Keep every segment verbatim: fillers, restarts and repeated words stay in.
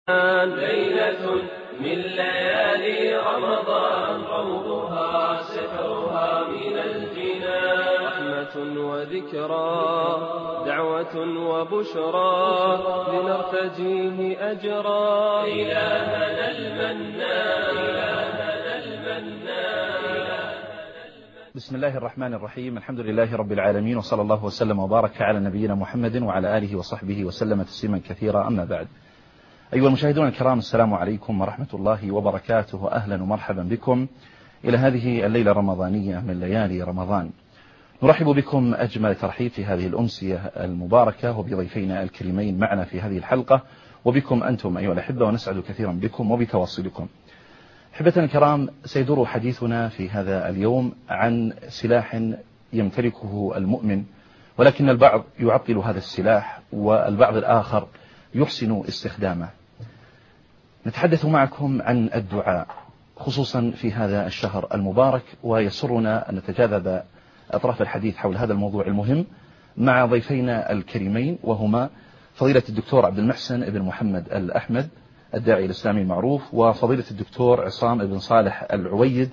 ليلة من ليالي رمضان روضها سحرها من الجنان رحمة وذكرى دعوة وبشرى لنرتجيه أجرا إلهنا المنان إلهنا المنان. بسم الله الرحمن الرحيم. الحمد لله رب العالمين، وصلى الله وسلم وبارك على نبينا محمد وعلى آله وصحبه وسلم تسليما كثيرا. أما بعد، أيها المشاهدون الكرام، السلام عليكم ورحمة الله وبركاته، أهلا ومرحبا بكم إلى هذه الليلة الرمضانية من ليالي رمضان. نرحب بكم أجمل ترحيب في هذه الأمسية المباركة وبضيفينا الكريمين معنا في هذه الحلقة، وبكم أنتم أيها الأحبة، ونسعد كثيرا بكم وبتواصلكم. أحبتنا الكرام، سيدور حديثنا في هذا اليوم عن سلاح يمتلكه المؤمن، ولكن البعض يعطل هذا السلاح والبعض الآخر يحسن استخدامه. نتحدث معكم عن الدعاء خصوصا في هذا الشهر المبارك، ويسرنا أن نتجاذب أطراف الحديث حول هذا الموضوع المهم مع ضيفينا الكريمين، وهما فضيلة الدكتور عبد المحسن بن محمد الأحمد الداعي الإسلامي المعروف، وفضيلة الدكتور عصام بن صالح العويد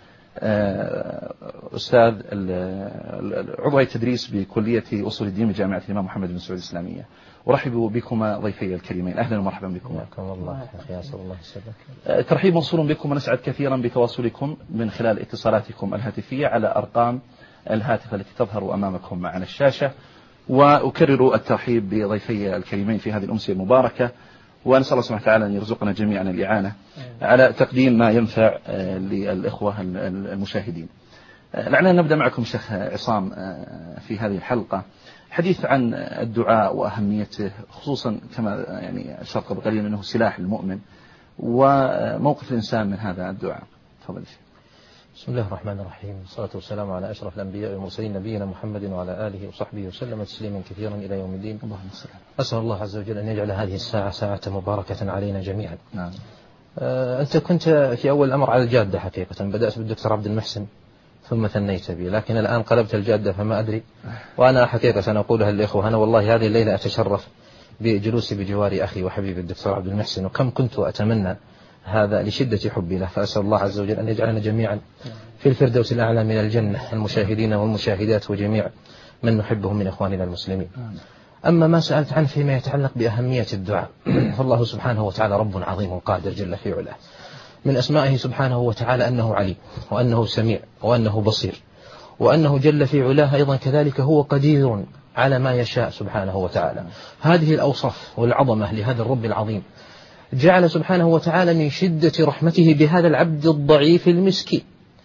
أستاذ عضو التدريس بكلية أصول الدين بجامعة الإمام محمد بن سعود الإسلامية. أرحب بكما ضيفي الكريمين، أهلا ومرحبا بكم. الله الله ترحيب موصول بكم، ونسعد كثيرا بتواصلكم من خلال اتصالاتكم الهاتفية على أرقام الهاتف التي تظهر أمامكم على الشاشة. وأكرر الترحيب بضيفي الكريمين في هذه الأمسية المباركة، ونسأل الله سبحانه وتعالى أن يرزقنا جميعا الإعانة على تقديم ما ينفع للإخوة المشاهدين. لعلنا نبدأ معكم شيخ عصام في هذه الحلقة حديث عن الدعاء وأهميته، خصوصا كما يعني أشرت قبل قليل أنه سلاح المؤمن، وموقف الإنسان من هذا الدعاء. تفضل. بسم الله الرحمن الرحيم، والصلاة والسلام على أشرف الأنبياء والمرسلين نبينا محمد وعلى آله وصحبه وسلم تسليما كثيرا إلى يوم الدين. اللهم صل. أسأل الله عز وجل أن يجعل هذه الساعة ساعة مباركة علينا جميعا. نعم. آه أنت كنت في أول الأمر على الجادة حقيقة، بدأت بالدكتور عبد المحسن ثم ثنيت بي، لكن الآن قلبت الجادة فما أدري. وأنا حقيقة أنا أقولها للإخوة، أنا والله هذه الليلة أتشرف بجلوسي بجوار أخي وحبيبي الدكتور عبد المحسن، وكم كنت أتمنى هذا لشدة حبي له. فأسأل الله عز وجل أن يجعلنا جميعا في الفردوس الأعلى من الجنة، المشاهدين والمشاهدات وجميع من نحبهم من إخواننا المسلمين. أما ما سألت عنه فيما يتعلق بأهمية الدعاء، فالله سبحانه وتعالى رب عظيم قادر جل في علاه. من أسمائه سبحانه وتعالى أنه عليم، وأنه سميع، وأنه بصير، وأنه جل في علاه أيضا كذلك هو قدير على ما يشاء سبحانه وتعالى. هذه الأوصاف والعظمة لهذا الرب العظيم جعل سبحانه وتعالى من شدة رحمته بهذا العبد الضعيف المسكين،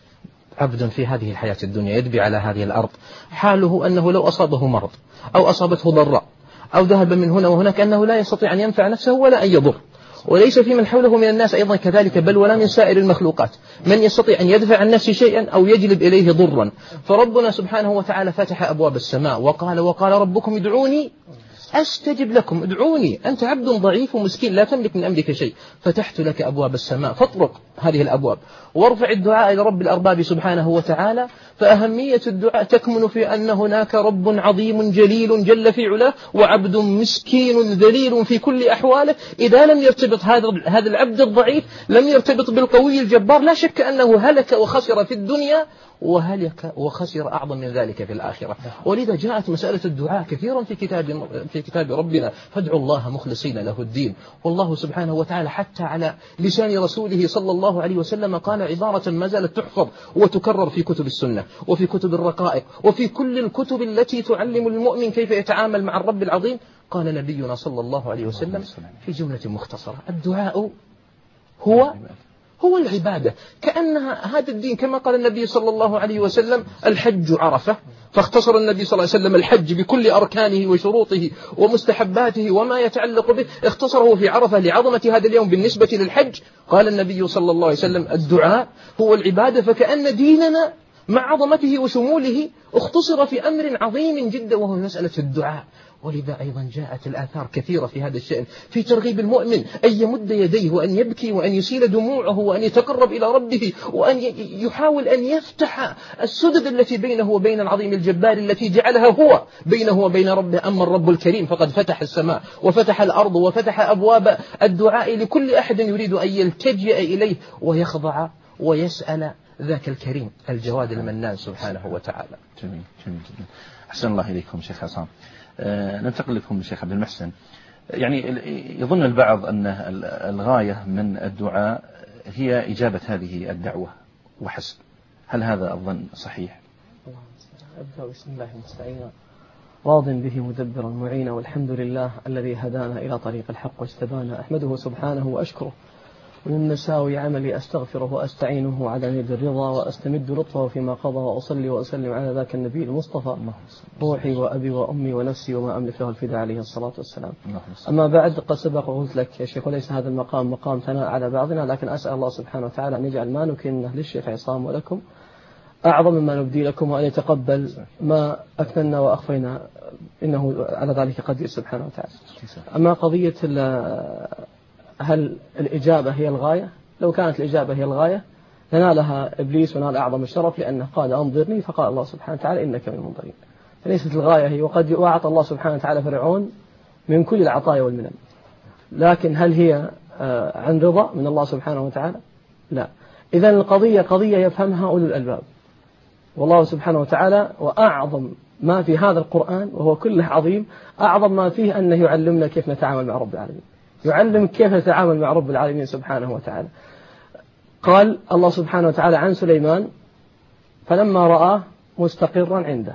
عبد في هذه الحياة الدنيا يدبي على هذه الأرض، حاله أنه لو أصابه مرض أو أصابته ضراء أو ذهب من هنا وهناك أنه لا يستطيع أن ينفع نفسه ولا أن يضر، وليس في من حوله من الناس أيضا كذلك، بل ولا من سائر المخلوقات من يستطيع أن يدفع عن نفسه شيئا أو يجلب إليه ضرا. فربنا سبحانه وتعالى فتح أبواب السماء وقال وقال ربكم ادعوني أستجب لكم. ادعوني، أنت عبد ضعيف ومسكين لا تملك من أمرك شيء، فتحت لك أبواب السماء، فاطرق هذه الأبواب وارفع الدعاء إلى رب الأرباب سبحانه وتعالى. فأهمية الدعاء تكمن في أن هناك رب عظيم جليل جل في علاه، وعبد مسكين ذليل في كل أحواله. إذا لم يرتبط هذا هذا العبد الضعيف، لم يرتبط بالقوي الجبار، لا شك أنه هلك وخسر في الدنيا، وهلك وخسر أعظم من ذلك في الآخرة. ولذا جاءت مسألة الدعاء كثيرا في كتاب في كتاب ربنا، فادعوا الله مخلصين له الدين. والله سبحانه وتعالى حتى على لسان رسوله صلى الله عليه وسلم قال عبارة ما زالت تحفظ وتكرر في كتب السنة وفي كتب الرقائق وفي كل الكتب التي تعلم المؤمن كيف يتعامل مع الرب العظيم. قال نبينا صلى الله عليه وسلم في جملة مختصرة: الدعاء هو هو العبادة. كأنها هذا الدين كما قال النبي صلى الله عليه وسلم الحج عرفة، فاختصر النبي صلى الله عليه وسلم الحج بكل أركانه وشروطه ومستحباته وما يتعلق به، اختصره في عرفة لعظمة هذا اليوم بالنسبة للحج. قال النبي صلى الله عليه وسلم الدعاء هو العبادة. فكأن ديننا مع عظمته وشموله اختصر في أمر عظيم جدا، وهو مسألة الدعاء. ولذا أيضا جاءت الآثار كثيرة في هذا الشأن في ترغيب المؤمن أن يمد يديه وأن يبكي وأن يسيل دموعه وأن يتقرب إلى ربه وأن يحاول أن يفتح السدد التي بينه وبين العظيم الجبار التي جعلها هو بينه وبين ربه. أما الرب الكريم فقد فتح السماء وفتح الأرض وفتح أبواب الدعاء لكل أحد يريد أن يلتجئ إليه ويخضع ويسأل ذاك الكريم الجواد المنان سبحانه وتعالى. جميل جميل جدا. أحسن الله إليكم شيخ عصام. أه ننتقل لكم شيخ عبد المحسن. يعني يظن البعض أن الغاية من الدعاء هي إجابة هذه الدعوة وحسب، هل هذا الظن صحيح؟ أبدأ بسم الله المستعين راض به مدبرا معينا، والحمد لله الذي هدانا إلى طريق الحق واجتبانا، أحمده سبحانه وأشكره، ومن مساوي عملي أستغفره وأستعينه على يد الرضا، وأستمد لطفه فيما قضى، وأصلي وأسلم على ذاك النبي المصطفى روحي وأبي وأمي ونفسي وما أملك له الفداء عليه الصلاة والسلام. أما بعد، قد سبق وقلت لك يا شيخ وليس هذا المقام مقام ثناء على بعضنا، لكن أسأل الله سبحانه وتعالى أن يجعل ما نكنه للشيخ عصام ولكم أعظم مما نبدي لكم، وأن يتقبل ما أكننا وأخفينا، إنه على ذلك قدير سبحانه وتعالى. أما قضية هل الإجابة هي الغاية؟ لو كانت الإجابة هي الغاية لنالها إبليس ونال أعظم الشرف، لأنه قال أنظرني، فقال الله سبحانه وتعالى إنك من المنظرين. فليست الغاية هي، وقد أعطى الله سبحانه وتعالى فرعون من كل العطايا والمنن، لكن هل هي عن رضا من الله سبحانه وتعالى؟ لا. إذن القضية قضية يفهمها أولو الألباب، والله سبحانه وتعالى وأعظم ما في هذا القرآن وهو كله عظيم، أعظم ما فيه أنه يعلمنا كيف نتعامل مع رب العالمين، يعلم كيف نتعامل مع رب العالمين سبحانه وتعالى. قال الله سبحانه وتعالى عن سليمان: فلما رآه مستقرا عنده.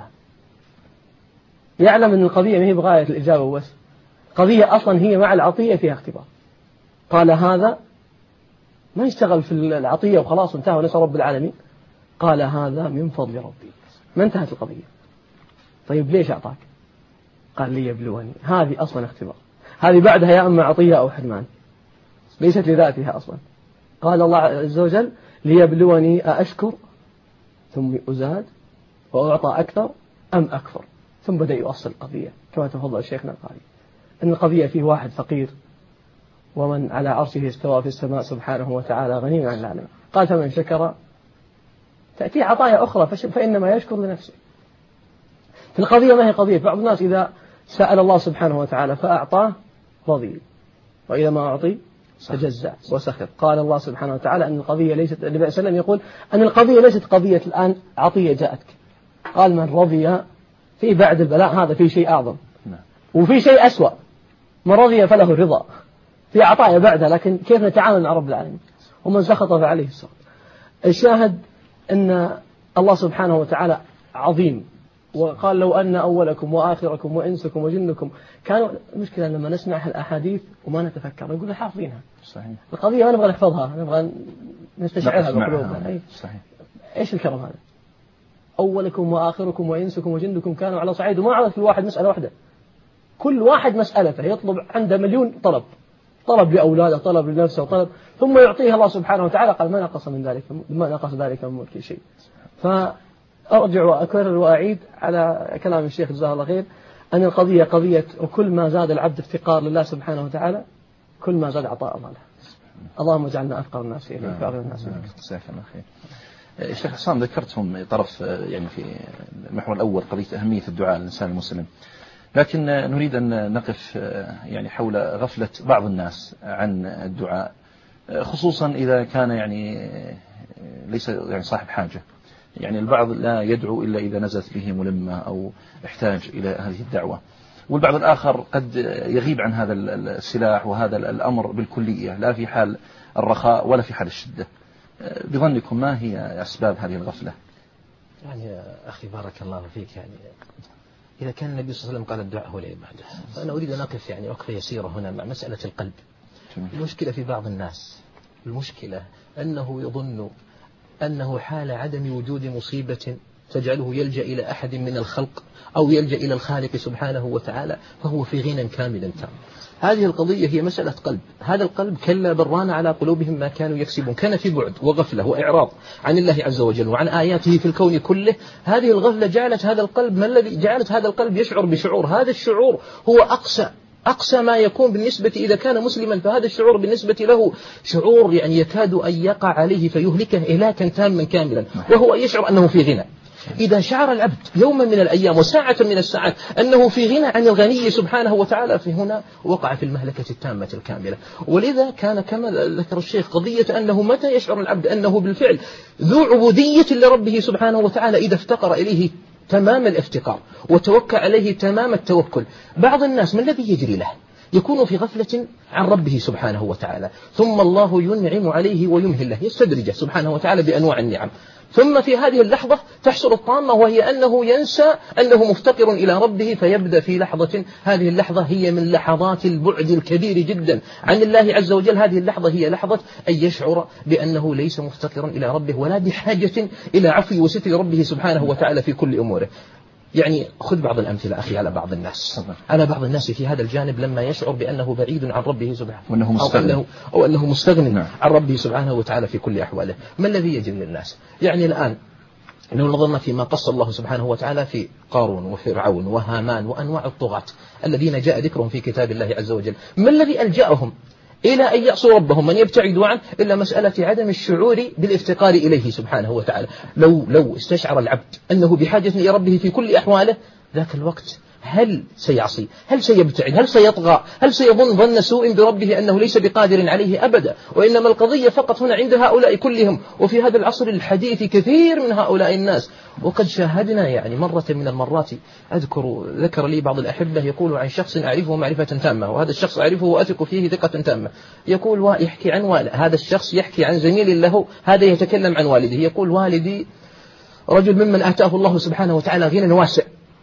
يعلم أن القضية ما هي بغاية الإجابة بس، قضية أصلا هي مع العطية فيها اختبار. قال هذا ما يشتغل في العطية وخلاص انتهى ونسأل رب العالمين، قال هذا من فضل ربي. ما انتهت القضية. طيب ليش أعطاك؟ قال لي يبلوني. هذه أصلا اختبار، هذه بعدها يا أما عطية أو حرمان، ليست لذاتها أصلا. قال الله عز وجل: ليبلوني أأشكر ثم أزاد وأعطى أكثر أم أكفر. ثم بدأ يؤصل القضية كما تفضل شيخنا القاري، أن القضية فيه واحد فقير ومن على عرشه استوى في السماء سبحانه وتعالى غني عن العالم. قال: فمن شكر تأتي عطايا أخرى فإنما يشكر لنفسه. في القضية ما هي قضية. بعض الناس إذا سأل الله سبحانه وتعالى فأعطاه رضي، وإذا ما أعطي تجزع وسخر. قال الله سبحانه وتعالى أن القضية ليست، النبي صلى الله عليه وسلم يقول أن القضية ليست قضية الآن عطية جاءتك. قال: من رضي في بعد البلاء هذا في شيء أعظم، وفي شيء أسوأ. من رضي فله الرضا، في عطايا بعدها، لكن كيف نتعامل مع رب العالمين. ومن سخط فعليه السخط. الشاهد أن الله سبحانه وتعالى عظيم، وقال: لو أن أولكم وآخركم وإنسكم وجنكم كانوا. المشكلة لما نسمع الأحاديث وما نتفكر نقول حافظينها. صحيح. القضية ما نبغى نحفظها، نبغى نستشعرها بقلوبنا. صحيح. إيش الكلام هذا؟ أولكم وآخركم وإنسكم وجنكم كانوا على صعيد، وما عرض كل واحد مسألة واحدة، كل واحد مسألته، يطلب عنده مليون طلب، طلب لأولاده، طلب لنفسه، طلب، ثم يعطيه الله سبحانه وتعالى. قال: ما نقص من ذلك ما نقص ذلك من ملك شيء. فأرجع وأكرر وأعيد على كلام الشيخ جزاه الله خير، أن القضية قضية، وكل ما زاد العبد افتقار لله سبحانه وتعالى كل ما زاد عطاء الله له. اللهم اجعلنا أفقر الناس إليك وأغنى الناس إليك. جزاك الله خير. الشيخ عصام، ذكرتم طرف يعني في المحور الأول قضية أهمية الدعاء للإنسان المسلم، لكن نريد أن نقف يعني حول غفلة بعض الناس عن الدعاء، خصوصا إذا كان يعني ليس يعني صاحب حاجة. يعني البعض لا يدعو إلا إذا نزلت به ملمة أو احتاج إلى هذه الدعوة، والبعض الآخر قد يغيب عن هذا السلاح وهذا الأمر بالكلية، لا في حال الرخاء ولا في حال الشدة. بظنكم ما هي أسباب هذه الغفلة؟ يعني أخي بارك الله فيك، يعني إذا كان النبي صلى الله عليه وسلم قال الدعاء هو العبادة، فأنا أريد أن أقف يعني وقفة يسيرة هنا مع مسألة القلب. المشكلة في بعض الناس، المشكلة أنه يظن أنه حال عدم وجود مصيبة تجعله يلجأ إلى أحد من الخلق أو يلجأ إلى الخالق سبحانه وتعالى فهو في غنى كامل تام. هذه القضية هي مسألة قلب. هذا القلب كلا بران على قلوبهم ما كانوا يكسبون، كان في بعد وغفلة وإعراض عن الله عز وجل وعن آياته في الكون كله. هذه الغفلة جعلت هذا القلب ما الذي جعلت هذا القلب يشعر بشعور، هذا الشعور هو أقسى أقسى ما يكون بالنسبة إذا كان مسلما، فهذا الشعور بالنسبة له شعور يعني يكاد أن يقع عليه فيهلكه إهلاكا تاما كاملا، وهو يشعر أنه في غنى. إذا شعر العبد يوما من الأيام وساعة من الساعات أنه في غنى عن الغني سبحانه وتعالى، فهنا وقع في المهلكة التامة الكاملة. ولذا كان كما ذكر الشيخ قضية أنه متى يشعر العبد أنه بالفعل ذو عبودية لربه سبحانه وتعالى، إذا افتقر إليه تمام الافتقار وتوكل عليه تمام التوكل. بعض الناس ما الذي يجري له؟ يكون في غفلة عن ربه سبحانه وتعالى، ثم الله ينعم عليه ويمهل له، يستدرجه سبحانه وتعالى بأنواع النعم، ثم في هذه اللحظة تحصل الطامة، وهي أنه ينسى أنه مفتقر إلى ربه، فيبدأ في لحظة، هذه اللحظة هي من لحظات البعد الكبير جدا عن الله عز وجل. هذه اللحظة هي لحظة أن يشعر بأنه ليس مفتقرا إلى ربه ولا بحاجة إلى عفو وستر ربه سبحانه وتعالى في كل أموره. يعني خذ بعض الأمثلة أخي على بعض الناس، على بعض الناس في هذا الجانب لما يشعر بأنه بعيد عن ربه سبحانه وأنه مستغني أو أنه, أو أنه مستغني نعم. عن ربه سبحانه وتعالى في كل أحواله. ما الذي يجري للناس؟ يعني الآن لو نظرنا فيما قص الله سبحانه وتعالى في قارون وفرعون وهامان وأنواع الطغاة الذين جاء ذكرهم في كتاب الله عز وجل، ما الذي ألجأهم إلى أن يعصوا ربهم من يبتعدوا عنه إلا مسألة عدم الشعور بالافتقار إليه سبحانه وتعالى. لو لو استشعر العبد أنه بحاجة إلى ربه في كل أحواله، ذاك الوقت هل سيعصي؟ هل سيبتعد؟ هل سيطغى؟ هل سيظن ظن سوء بربه أنه ليس بقادر عليه؟ أبدا. وإنما القضية فقط هنا عند هؤلاء كلهم، وفي هذا العصر الحديث كثير من هؤلاء الناس. وقد شاهدنا يعني مرة من المرات، أذكر ذكر لي بعض الأحبة يقول عن شخص أعرفه معرفة تامة، وهذا الشخص أعرفه وأثق فيه ثقة تامة، يقول يحكي عن والد، هذا الشخص يحكي عن زميل له، هذا يتكلم عن والده، يقول والدي رجل ممن آتاه الله سبحانه وتعالى غنى واسع،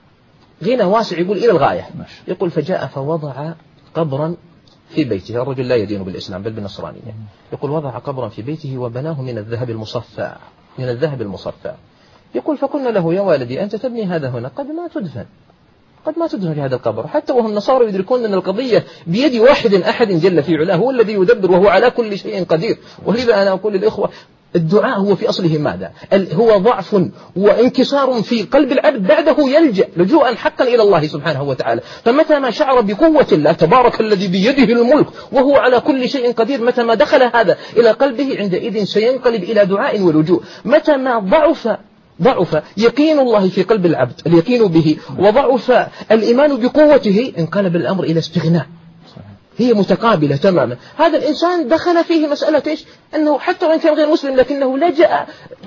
غنى واسع يقول إلى الغاية. يقول فجاء فوضع قبرا في بيته، الرجل لا يدين بالإسلام بل بالنصرانية، يقول وضع قبرا في بيته وبناه من الذهب المصفى، من الذهب المصفى. يقول فقلنا له يا والدي أنت تبني هذا هنا، قد ما تدفن، قد ما تدفن في هذا القبر. حتى وهم نصارى يدركون أن القضية بيد واحد أحد جل في علاه، هو الذي يدبر وهو على كل شيء قدير. ولذا أنا أقول للإخوة الدعاء هو في أصله ماذا؟ هو ضعف وانكسار في قلب العبد، بعده يلجأ لجوءا حقا إلى الله سبحانه وتعالى. فمتى ما شعر بقوة الله تبارك الذي بيده الملك وهو على كل شيء قدير، متى ما دخل هذا إلى قلبه عندئذ سينقلب إلى دعاء ولجوء. متى ما ضعف ضعف يقين الله في قلب العبد، اليقين به، وضعف الإيمان بقوته، انقلب الأمر إلى استغناء. هي متقابلة تماما. هذا الإنسان دخل فيه مسألة إيش؟ أنه حتى وإن كان غير مسلم لكنه لجأ،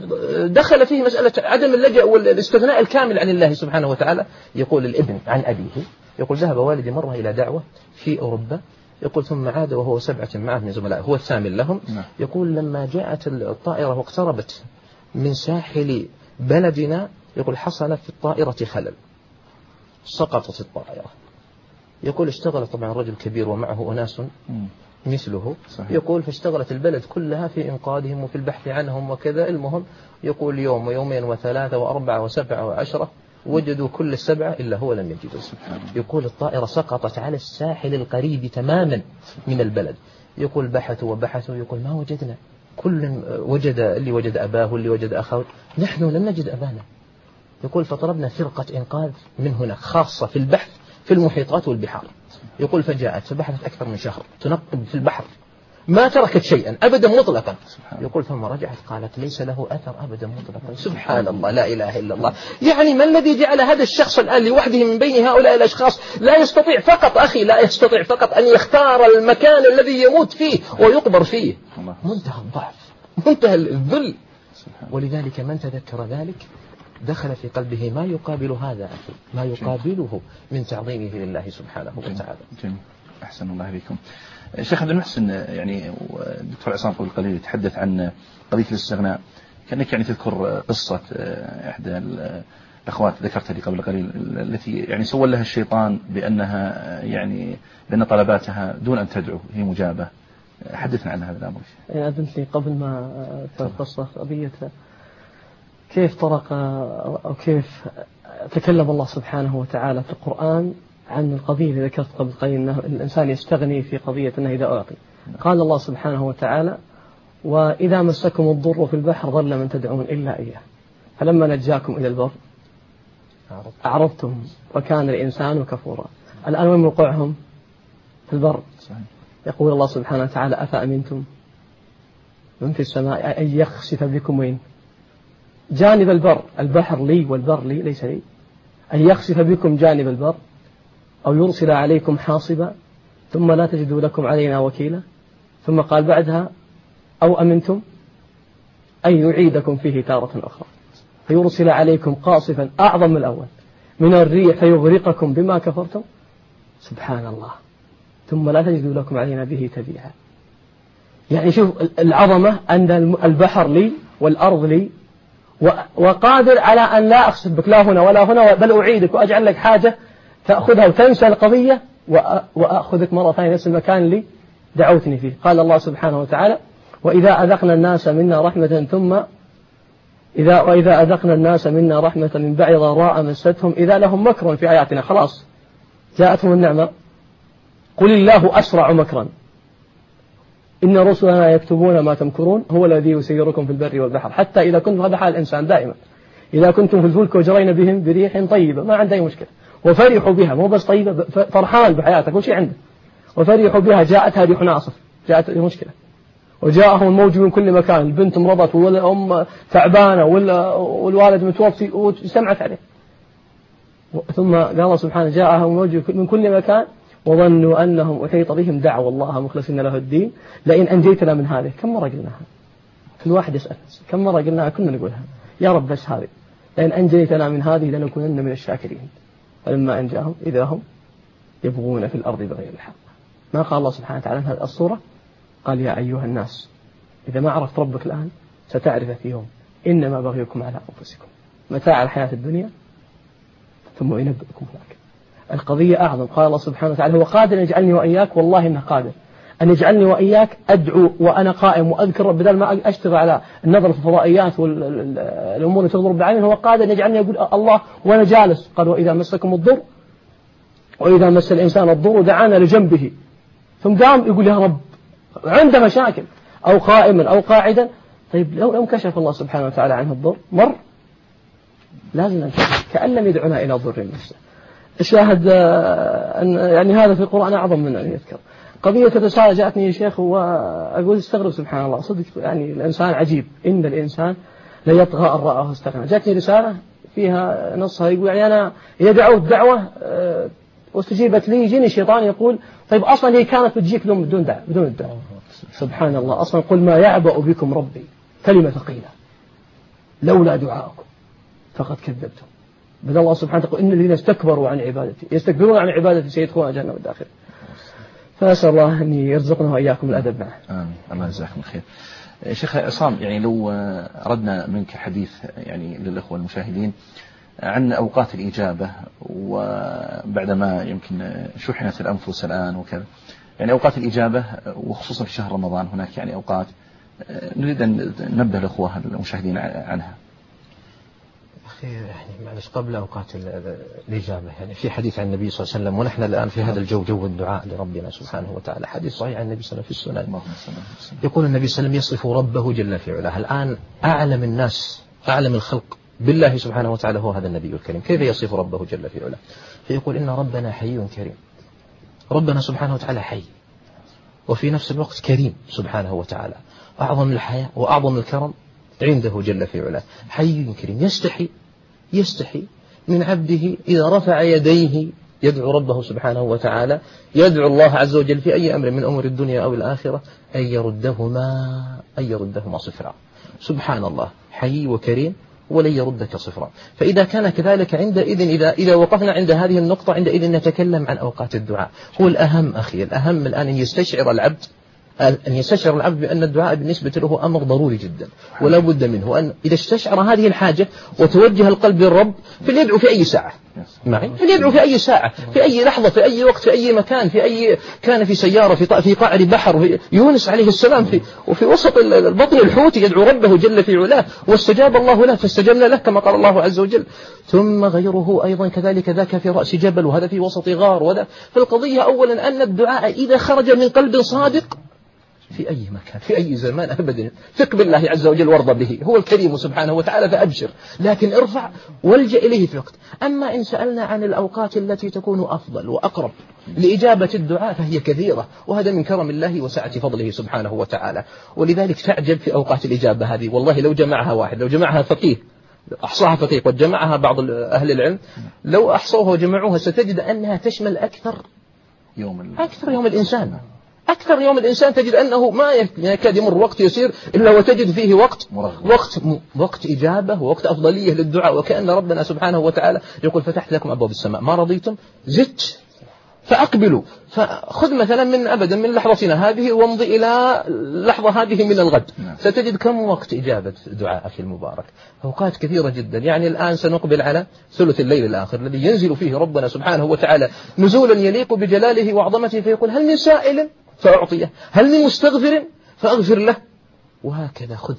دخل فيه مسألة عدم اللجأ والاستغناء الكامل عن الله سبحانه وتعالى. يقول الابن عن أبيه، يقول ذهب والدي مرة إلى دعوة في أوروبا، يقول ثم عاد وهو سبعة معه من زملائه، هو الثامن لهم. يقول لما جاءت الطائرة واقتربت من ساحل بلدنا، يقول حصل في الطائرة خلل، سقطت الطائرة. يقول اشتغل طبعا رجل كبير ومعه أناس مثله، صحيح. يقول فاشتغلت البلد كلها في إنقاذهم وفي البحث عنهم وكذا. المهم يقول يوم ويومين وثلاثة وأربعة وسبعة وعشرة، وجدوا كل السبعة إلا هو لم يجدوا. يقول الطائرة سقطت على الساحل القريب تماما من البلد. يقول بحثوا وبحثوا، يقول ما وجدنا، كل وجد اللي وجد أباه اللي وجد أخاه، نحن لم نجد أبانا. يقول فطلبنا فرقة إنقاذ من هنا خاصة في البحث في المحيطات والبحار. يقول فجاءت فبحثت أكثر من شهر تنقب في البحر، ما تركت شيئا أبدا مطلقا. يقول ثم رجعت قالت ليس له أثر أبدا مطلقا. سبحان الله، لا إله إلا الله. يعني ما الذي جعل هذا الشخص الآن لوحده من بين هؤلاء الأشخاص لا يستطيع فقط أخي لا يستطيع فقط أن يختار المكان الذي يموت فيه ويقبر فيه؟ منتهى الضعف، منتهى الذل. ولذلك من تذكر ذلك دخل في قلبه ما يقابل هذا أخي، ما يقابله من تعظيمه لله سبحانه وتعالى. جميل. أحسن الله إليكم. شيخ عبد المحسن، يعني الدكتور عصام قبل قليل يتحدث عن قضية الاستغناء، كأنك يعني تذكر قصة إحدى الأخوات ذكرتها لي قبل قليل، التي يعني سول لها الشيطان بأنها يعني بأن طلباتها دون أن تدعو هي مجابة. حدثنا عن هذا الأمر. أذنت لي قبل ما القصة قضية كيف طرق أو كيف تكلم الله سبحانه وتعالى في القرآن عن القضية اللي ذكرت قبل قليل أنه الإنسان يستغني في قضية أنه إذا أعطي. قال الله سبحانه وتعالى: وإذا مسكم الضر في البحر ضل من تدعون إلا إياه فلما نجاكم إلى البر أعرضتم وكان الإنسان كفورا. الآن وين موقعهم؟ في البر. يقول الله سبحانه وتعالى: أفأمنتم من في السماء أن يخسف بكم وين؟ جانب البر. البحر لي والبر لي ليس لي. أن يخسف بكم جانب البر أو يرسل عليكم حاصبا ثم لا تجدوا لكم علينا وكيلا. ثم قال بعدها: أو أمنتم أن يعيدكم فيه تارة أخرى فيرسل عليكم قاصفا أعظم من الأول من الريح فيغرقكم بما كفرتم. سبحان الله. ثم لا تجدوا لكم علينا به تبيعا. يعني شوف العظمة أن البحر لي والأرض لي وقادر على أن لا أخسف بك لا هنا ولا هنا بل أعيدك وأجعل لك حاجة تأخذها وتنسى القضية وأخذك مرة ثانية نفس المكان اللي دعوتني فيه. قال الله سبحانه وتعالى: وإذا أذقنا الناس منا رحمة ثم إذا وإذا أذقنا الناس منا رحمة من بعد ضراء مستهم إذا لهم مكر في آياتنا. خلاص جاءتهم النعمة. قل الله أسرع مكرا إن رسلنا يكتبون ما تمكرون هو الذي يسيركم في البر والبحر حتى إذا كنتم، هذا حال الإنسان دائما، إذا كنتم في الفلك وجرين بهم بريح طيبة ما عنده أي مشكلة وفرحوا بها، مو بس طيبة، فرحان بحياتك كل شيء عنده، وفرحوا بها جاءتها ريح عاصف، جاءت مشكلة وجاءهم الموج من كل مكان، البنت مرضت والأم تعبانة والوالد متوفي وسمعت عليه. ثم قال الله سبحانه: جاءهم الموج من كل مكان وظنوا أنهم أحيط بهم دعوا الله مخلصين له الدين لئن أنجيتنا من هذه. كم مرة قلناها؟ كل واحد يسأل كم مرة قلناها؟ كنا نقولها: يا رب بس هذه، لئن أنجيتنا من هذه لنكونن من الشاكرين. فلما أنجاهم إذا هم يبغون في الأرض بغير الحق. ما قال الله سبحانه وتعالى هذه الصورة؟ قال: يا أيها الناس إذا ما عرفت ربك الآن ستعرف في يوم إنما بغيكم على أنفسكم متاع الحياة الدنيا ثم ينبئكم هناك. القضية أعظم. قال الله سبحانه وتعالى: هو قادر أن يجعلني وإياك، والله إنه قادر أن يجعلني وإياك أدعو وأنا قائم وأذكر بدل ما أشتغل على النظر في الفضائيات والأمور اللي تضرب بعين. هو قادر أن يجعلني أقول الله وأنا جالس. قال: وإذا مسكم الضر وإذا مس الإنسان الضر دعانا لجنبه ثم قام يقول: يا رب، عنده مشاكل أو قائما أو قاعدا. طيب لو لو كشف الله سبحانه وتعالى عنه الضر مر لازم ننتهي كأن لم يدعنا إلى ضر نفسه. الشاهد أن يعني هذا في القرآن أعظم من أن يذكر. قضية الرسالة جاءتني يا شيخ وأقول استغرب سبحان الله، صدق يعني الإنسان عجيب، إن الإنسان لا يطغى أن رآه استغنى. جاءتني رسالة فيها نصها يقول يعني أنا إذا دعوت دعوة واستجيبت لي يجيني شيطان يقول طيب أصلا هي كانت بتجيك بدون بدون دعوة بدون الدعوة. سبحان الله. أصلا قل ما يعبأ بكم ربي كلمة ثقيلة لولا دعاءكم فقد كذبتم. بدأ الله سبحانه وتعالى إن الذين استكبروا عن عبادتي يستكبرون عن عبادتي سيدخلون جهنم الداخل. فأسأل الله أن يرزقنا وإياكم الأدب معه. آمين. الله يجزاكم الخير. شيخ عصام، يعني لو أردنا منك حديث يعني للأخوة المشاهدين عن أوقات الإجابة، وبعدما يمكن شحنت الأنفس الآن وكذا، يعني أوقات الإجابة وخصوصا في شهر رمضان هناك يعني أوقات نريد أن ننبه الأخوة المشاهدين عنها. أخي يعني معلش قبل أوقات الإجابة، يعني في حديث عن النبي صلى الله عليه وسلم، ونحن الآن في هذا الجو جو الدعاء لربنا سبحانه وتعالى. حديث صحيح عن النبي صلى الله عليه وسلم في السنن، يقول النبي صلى الله عليه وسلم يصف ربه جل في علاه. الآن أعلم الناس أعلم الخلق بالله سبحانه وتعالى هو هذا النبي الكريم. كيف يصف ربه جل في علاه؟ فيقول إن ربنا حي كريم. ربنا سبحانه وتعالى حي وفي نفس الوقت كريم سبحانه وتعالى. أعظم الحياة وأعظم الكرم عنده جل في علاه. حي كريم يستحي يستحي من عبده إذا رفع يديه يدعو ربه سبحانه وتعالى، يدعو الله عز وجل في أي أمر من أمور الدنيا أو الآخرة أن يردهما أن يردهما صفرا. سبحان الله، حي وكريم ولن يردك صفرا. فإذا كان كذلك عندئذ إذا إذا وقفنا عند هذه النقطة عندئذ نتكلم عن أوقات الدعاء. هو الأهم أخي، الأهم الآن أن يستشعر العبد أن يستشعر العبد بأن الدعاء بالنسبة له أمر ضروري جدا ولا بد منه، وأن إذا استشعر هذه الحاجة وتوجه القلب للرب فليدعو في أي ساعة معي، فليدعو في أي ساعة، في أي لحظة، في أي وقت، في أي مكان، في أي كان في سيارة، في في قعر بحر، يونس عليه السلام في وفي وسط البطن الحوت يدعو ربه جل في علاه واستجاب الله له فاستجبنا له كما قال الله عز وجل. ثم غيره أيضا كذلك، ذاك في رأس جبل وهذا في وسط غار، وذا فالقضية أولا أن الدعاء إذا خرج من قلب صادق في أي مكان في أي زمان أبدا ثق بالله عز وجل وارضى به، هو الكريم سبحانه وتعالى فأبشر، لكن ارفع والجأ إليه في وقت. أما إن سألنا عن الأوقات التي تكون أفضل وأقرب لإجابة الدعاء فهي كثيرة، وهذا من كرم الله وسعة فضله سبحانه وتعالى. ولذلك تعجب في أوقات الإجابة هذه، والله لو جمعها واحد، لو جمعها فقيه أحصاها فقيه وجمعها بعض أهل العلم، لو أحصوها وجمعوها ستجد أنها تشمل أكثر يوم أكثر يوم الإنسان أكثر يوم الإنسان تجد أنه ما يكاد يمر وقت يسير إلا وتجد فيه وقت وقت وقت إجابة ووقت أفضلية للدعاء، وكأن ربنا سبحانه وتعالى يقول فتحت لكم أبواب السماء ما رضيتم زدت فأقبلوا. فخذ مثلا من أبدا من لحظتنا هذه وامضي إلى اللحظة هذه من الغد ستجد كم وقت إجابة دعاء أخي المبارك، أوقات كثيرة جدا. يعني الآن سنقبل على ثلث الليل الآخر الذي ينزل فيه ربنا سبحانه وتعالى نزولا يليق بجلاله وعظمته فيقول هل من سائل فأعطيه، هل من مستغفر فأغفر له، وهكذا. خذ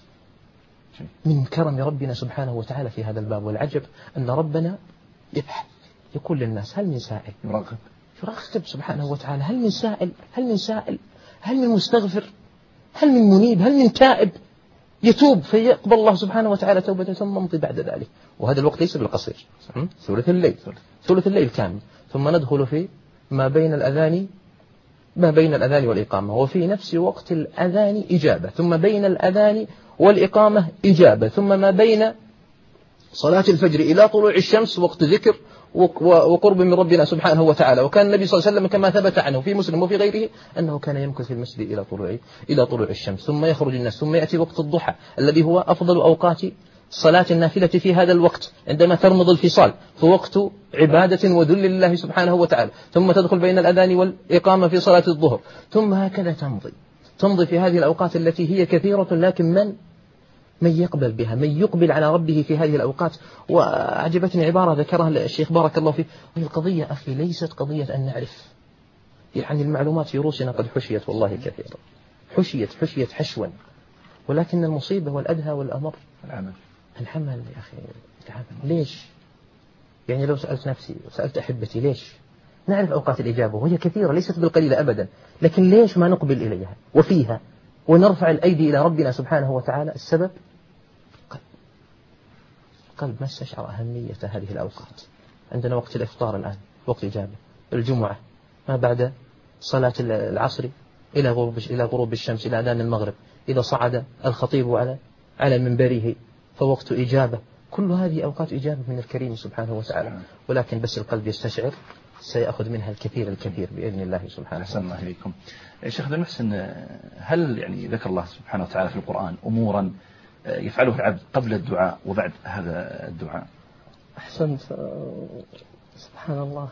من كرم ربنا سبحانه وتعالى في هذا الباب. والعجب أن ربنا يبحث يقول للناس هل من سائل، يراقب يراقب سبحانه وتعالى هل من سائل هل من سائل هل من مستغفر هل من منيب هل من تائب يتوب فيقبل الله سبحانه وتعالى توبته ثم امضي بعد ذلك. وهذا الوقت ليس بالقصير، ثلث الليل ثلث الليل كامل، ثم ندخل في ما بين الأذان ما بين الأذان والإقامة، وفي نفس وقت الأذان إجابة، ثم بين الأذان والإقامة إجابة، ثم ما بين صلاة الفجر إلى طلوع الشمس وقت ذكر وقرب من ربنا سبحانه وتعالى. وكان النبي صلى الله عليه وسلم كما ثبت عنه في مسلم وفي غيره أنه كان يمكث في المسجد إلى طلوع إلى طلوع الشمس، ثم يخرج الناس، ثم يأتي وقت الضحى الذي هو أفضل أوقات صلاة النافلة في هذا الوقت عندما ترمض الفصال، فوقت عبادة وذل لله سبحانه وتعالى، ثم تدخل بين الأذان والإقامة في صلاة الظهر، ثم هكذا تمضي تمضي في هذه الأوقات التي هي كثيرة، لكن من من يقبل بها، من يقبل على ربه في هذه الأوقات. وأعجبتني عبارة ذكرها الشيخ بارك الله فيه، وهي القضية أخي ليست قضية أن نعرف، يعني المعلومات في رؤوسنا قد حشيت والله كثيرا، حشيت حشيت حشوا، ولكن المصيبة والأدهى والأمر العمل العمل يا أخي العمل. ليش؟ يعني لو سألت نفسي وسألت أحبتي ليش نعرف أوقات الإجابة وهي كثيرة ليست بالقليلة أبدا، لكن ليش ما نقبل إليها وفيها ونرفع الأيدي إلى ربنا سبحانه وتعالى؟ السبب قلب ما استشعر أهمية هذه الأوقات. عندنا وقت الإفطار الآن وقت إجابة، الجمعة ما بعد صلاة العصر إلى غروب إلى غروب الشمس إلى أذان المغرب، إذا صعد الخطيب على على منبره فوقت إجابة. كل هذه أوقات إجابة من الكريم سبحانه وتعالى، ولكن بس القلب يستشعر سيأخذ منها الكثير الكثير بإذن الله سبحانه. أحسن الله إليكم. شيخ عبد المحسن، هل يعني ذكر الله سبحانه وتعالى في القرآن أمورا يفعله العبد قبل الدعاء وبعد هذا الدعاء؟ أحسنت. سبحان الله،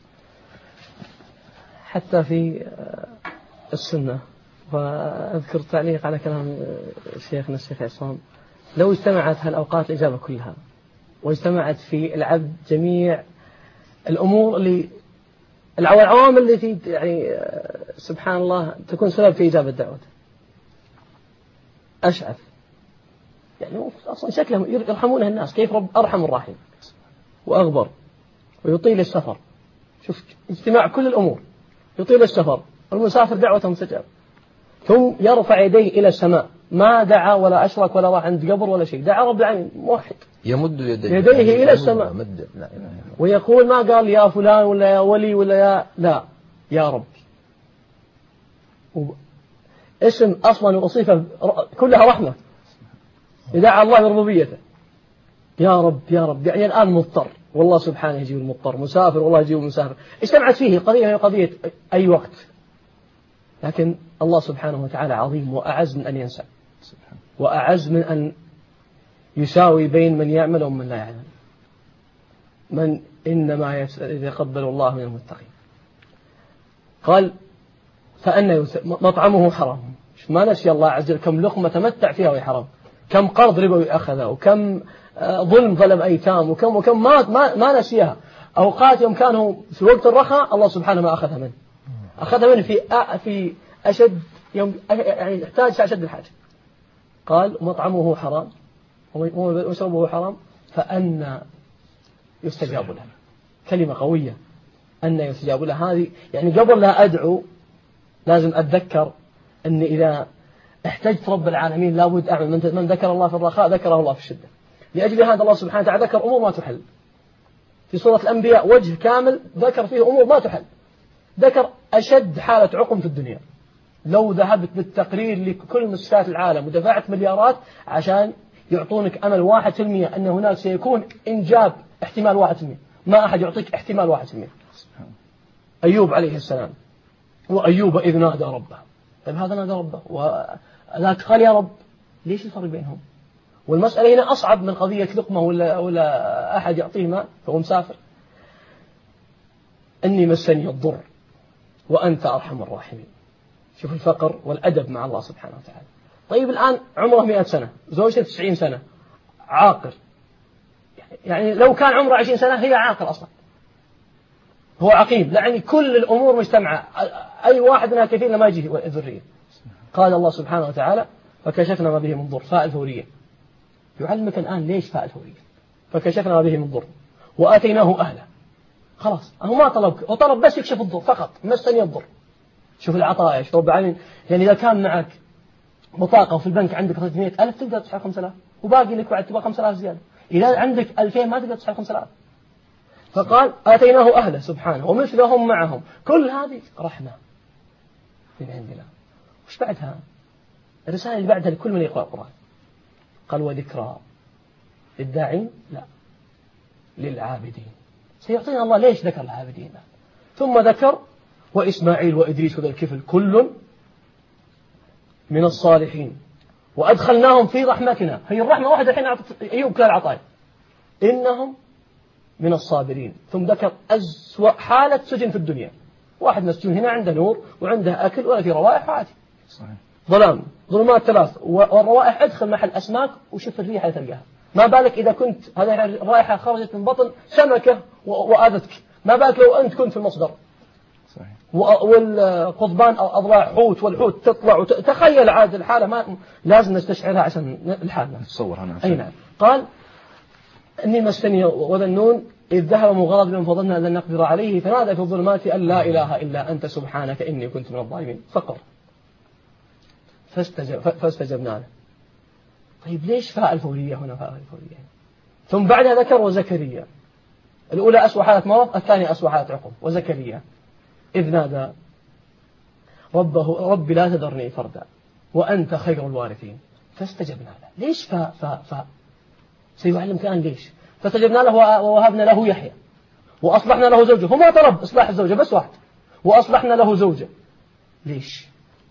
حتى في السنة، وأذكر تعليق على كلام شيخنا الشيخ عصام، لو اجتمعت هالأوقات الإجابة كلها واجتمعت في العبد جميع الأمور اللي العوامل اللي في يعني سبحان الله تكون سبب في إجابة دعوته، أشعث يعني أصلا شكلهم يرحمونها الناس، كيف رب أرحم الراحم، وأغبر ويطيل السفر. شوف اجتماع كل الأمور، يطيل السفر، المسافر دعوته مستجاب، ثم يرفع يديه إلى السماء، ما دعا ولا أشرك ولا راح عند قبر ولا شيء، دعا رب العالمين موحد، يمد يديه, يديه إلى السماء، ويقول ما قال يا فلان ولا يا ولي ولا يا لا يا رب. اسم أصلا وصفة كلها رحمة، يدعى الله بربوبيته، يا رب يا رب. يعني الآن مضطر والله سبحانه يجيب المضطر، مسافر والله يجيب المسافر، اجتمعت فيه قضية قضية أي وقت، لكن الله سبحانه وتعالى عظيم وأعز من أن ينسى، وأعز من أن يساوي بين من يعمل ومن لا يعمل. من إنما يتقبل الله من المتقين. قال فأن مطعمه حرام. ما نسي الله عز وجل كم لقمة تمتع فيها وهي حرام، كم قرض ربوي أخذه، وكم ظلم ظلم أيتام، وكم وكم ما ما, ما نسيها. أوقات يوم كانوا في وقت الرخاء الله سبحانه ما أخذها منه، أخذها منه في في أشد يوم يعني يحتاج أشد الحاجة. قال مطعمه حرام ومشربه حرام فأن يستجاب له. كلمة قوية، أن يستجاب له. هذه يعني قبل لا أدعو لازم أتذكر أن إذا احتجت رب العالمين لابد أعمل. من ذكر الله في الرخاء ذكره الله في الشدة. لأجل هذا الله سبحانه وتعالى ذكر أمور ما تحل في سورة الأنبياء، وجه كامل ذكر فيه أمور ما تحل. ذكر أشد حالة عقم في الدنيا. لو ذهبت بالتقرير لكل مستشفيات العالم ودفعت مليارات عشان يعطونك أمل واحد في المية أن هناك سيكون إنجاب احتمال واحد في المية، ما أحد يعطيك احتمال واحد في المية. أيوب عليه السلام، وأيوب إذ نادى ربه. طيب هذا نادى ربه وذاك قال يا رب، ليش الفرق بينهم؟ والمسألة هنا أصعب من قضية لقمة ولا, ولا أحد يعطيه ماء فهو مسافر. أني مسني الضر وأنت أرحم الراحمين. شوف الفقر والأدب مع الله سبحانه وتعالى. طيب الآن عمره مئة سنة، زوجته تسعين سنة، عاقر. يعني لو كان عمره عشرين سنة هي عاقر أصلا، هو عقيم، يعني كل الأمور مجتمعة، أي واحد منها كثير لما يجي ذرية. قال الله سبحانه وتعالى فكشفنا ما به من ضر. فاء الفورية يعلمك الآن ليش فاء الفورية. فكشفنا ما به من ضر وآتيناه أهله. خلاص هو ما طلب، وطلب بس يكشف الضر فقط، مسني الضر. شوف العطايا، شوف رب العالمين. يعني إذا كان معك بطاقة وفي البنك عندك ثلاثمئة ألف تقدر تسحب خمسة آلاف، وباقي لك بعد تبغى خمسة آلاف زيادة. إذا عندك ألفين ما تقدر تسحب خمسة آلاف. فقال آتيناه أهله سبحانه ومثلهم معهم. كل هذه رحمة من عندنا. وش بعدها؟ الرسالة اللي بعدها لكل من يقرأ القرآن. قال وذكرى للداعين، لا للعابدين. سيعطينا الله ليش ذكر العابدين. ثم ذكر وإسماعيل وإدريس وذا الكفل كل من الصالحين وأدخلناهم في رحمتنا. هي الرحمة واحدة الحين أعطت أيوب كل العطايا. إنهم من الصابرين. ثم ذكر أسوأ حالة سجن في الدنيا. واحد مسجون هنا عنده نور وعنده أكل ولا في روائح عادي، ظلام، ظلمات ثلاث، والروائح ادخل محل أسماك وشوف الريحة تلقاها. ما بالك إذا كنت هذه الرائحة خرجت من بطن سمكة وآذتك، ما بالك لو أنت كنت في المصدر. صحيح. والقضبان أو أضلاع حوت والحوت تطلع وت... تخيل عاد الحالة، ما لازم نستشعرها عشان الحالة نتصورها. نعم. أي نعم. قال إني مسني وذا النون إذ ذهب مغاضبا من فضلنا أن نقدر عليه فنادى في الظلمات أن لا إله إلا أنت سبحانك إني كنت من الظالمين. فقر فاستجب فاستجبنا له. طيب ليش فاء الفورية هنا؟ فاء الفورية. ثم بعدها ذكر وزكريا. الأولى أسوأ حالة مرض، الثانية أسوأ حالة عقم. وزكريا إذ نادى ربه رب لا تذرني فردا وأنت خير الوارثين فاستجبنا له. ليش فاء فاء فاء؟ سيعلمك الآن ليش. فاستجبنا له ووهبنا له يحيى وأصلحنا له زوجه. هو ما طلب إصلاح الزوجة بس واحد، وأصلحنا له زوجة. ليش؟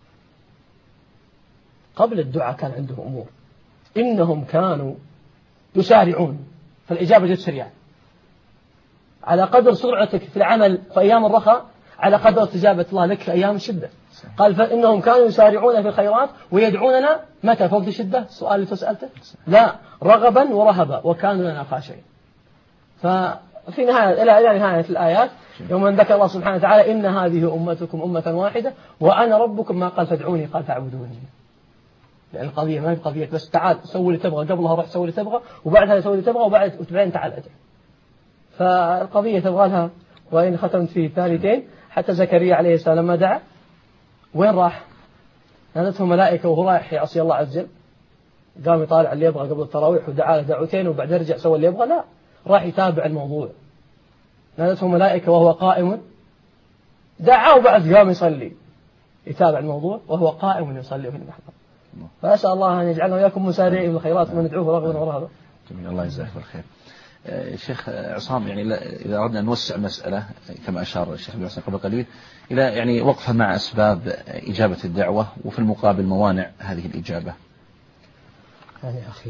قبل الدعاء كان عندهم أمور. إنهم كانوا يسارعون، فالإجابة جت سريعة. على قدر سرعتك في العمل في أيام الرخاء على قدر استجابة الله لك في أيام الشدة. قال فإنهم كانوا يسارعون في الخيرات ويدعوننا متى؟ فوق الشدة. السؤال اللي تسألته لا، رغبا ورهبا وكانوا لنا خاشعين. ففي نهاية إلى نهاية الآيات يوم أن ذكر الله سبحانه وتعالى إن هذه أمتكم أمة واحدة وأنا ربكم، ما قال فادعوني، قال فاعبدوني. لأن القضية ما هي قضية بس تعال سوي اللي تبغى، قبلها روح سوي اللي تبغى وبعدها سوي اللي تبغى وبعد وبعدين تعال أدعي. فالقضية تبغى لها. وإن ختمت في ثالثين حتى زكريا عليه السلام لما دعا وين راح؟ نادته ملائكة وهو رايح يعصي الله عز وجل، قام يطالع اللي يبغى قبل التراويح ودعا له دعوتين وبعد يرجع سوى اللي يبغى؟ لا، راح يتابع الموضوع. نادته ملائكة وهو قائم دعا وبعد قام يصلي، يتابع الموضوع وهو قائم يصلي في المحضر. فأسأل الله أن يجعلنا وإياكم مسارعين بالخيرات ومن ندعوه رغبا ورهبا. جميل، الله يجزاك بالخير. شيخ عصام، يعني إذا أردنا أن نوسع المسألة كما أشار الشيخ ابن حسن قبل قليل إلى يعني وقفة مع أسباب إجابة الدعوة وفي المقابل موانع هذه الإجابة. يعني أخي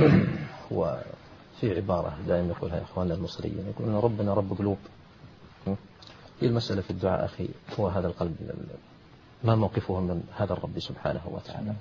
وفي عبارة دائما يقولها إخواننا المصريين، يقولون ربنا رب قلوب. هي المسألة في الدعاء أخي هو هذا القلب ما موقفه من هذا الرب سبحانه وتعالى.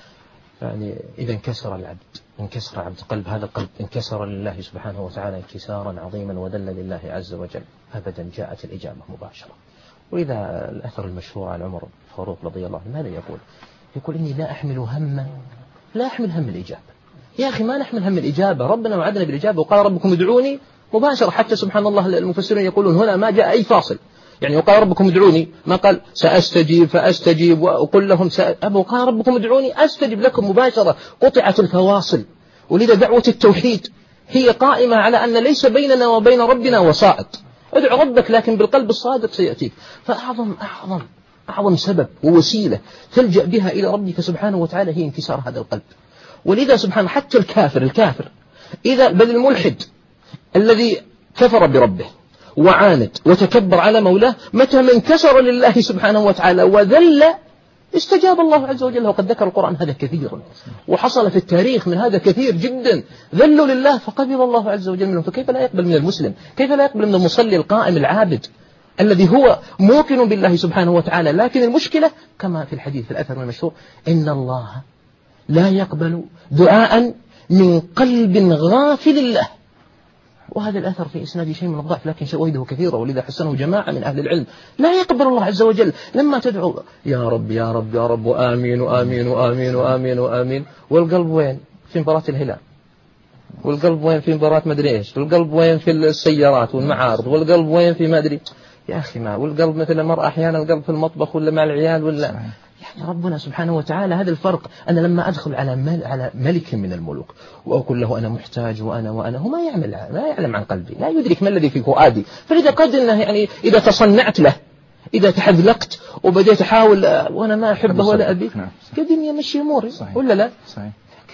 يعني إذا انكسر العبد، انكسر عبد قلب، هذا القلب انكسر لله سبحانه وتعالى انكسارا عظيما وذل لله عز وجل، أبدا جاءت الإجابة مباشرة. وإذا الأثر المشهور عن عمر الفاروق رضي الله عنه ماذا يقول؟ يقول إني لا أحمل هما لا أحمل هم الإجابة. يا أخي ما نحمل هم الإجابة، ربنا وعدنا بالإجابة وقال ربكم ادعوني مباشرة. حتى سبحان الله المفسرين يقولون هنا ما جاء أي فاصل، يعني وقال ربكم ادعوني ما قال سأستجيب فأستجيب وأقول لهم سأبو، قال ربكم ادعوني أستجب لكم مباشرة، قطعت الفواصل. ولذا دعوة التوحيد هي قائمة على أن ليس بيننا وبين ربنا وسائط، ادعو ربك لكن بالقلب الصادق سيأتيك. فأعظم أعظم أعظم سبب ووسيلة تلجأ بها إلى ربك سبحانه وتعالى هي انكسار هذا القلب. ولذا سبحانه حتى الكافر الكافر إذا بل الملحد الذي كفر بربه وعاند وتكبر على مولاه، متى من كسر لله سبحانه وتعالى وذل استجاب الله عز وجل. وقد ذكر القرآن هذا كثيرا، وحصل في التاريخ من هذا كثير جدا، ذلوا لله فقبل الله عز وجل منهم. فكيف لا يقبل من المسلم؟ كيف لا يقبل من المصلي القائم العابد الذي هو موقن بالله سبحانه وتعالى؟ لكن المشكلة كما في الحديث في الأثر المشهور إن الله لا يقبل دعاء من قلب غافل له. وهذا الأثر في إسناد شيء من الضعف لكن شواهده كثيرة، ولذا حسنه جماعة من أهل العلم. لا يقبل الله عز وجل لما تدعو يا رب يا رب يا رب وآمين وآمين وآمين وآمين وآمين، والقلب وين؟ في مباراة الهلال، والقلب وين؟ في مباراة مدري إيش، والقلب وين؟ في السيارات والمعارض، والقلب وين؟ في مدري يا أخي ما، والقلب مثل المرأة أحيانا القلب في المطبخ ولا مع العيال ولا يعني ربنا سبحانه وتعالى. هذا الفرق. أنا لما أدخل على مل على ملك من الملوك وأقول له أنا محتاج وأنا وأنا هو ما يعمل ما يعلم عن قلبي، لا يدرك ما الذي في فؤادي. فلذا قد إنه يعني إذا تصنعت له، إذا تحذلقت وبديت أحاول وأنا ما أحبه ولا أبيه، قد إني أمشي أموري ولا لا؟ صحيح.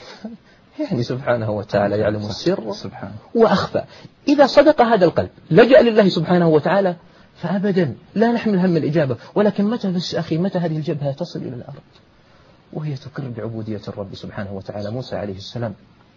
يعني سبحانه وتعالى يعلم السر وأخفى. إذا صدق هذا القلب لجأ لله سبحانه وتعالى فأبدا لا نحمل هم الإجابة. ولكن متى بس أخي متى هذه الجبهة تصل إلى الأرض وهي تقر بعبودية الرب سبحانه وتعالى؟ موسى عليه السلام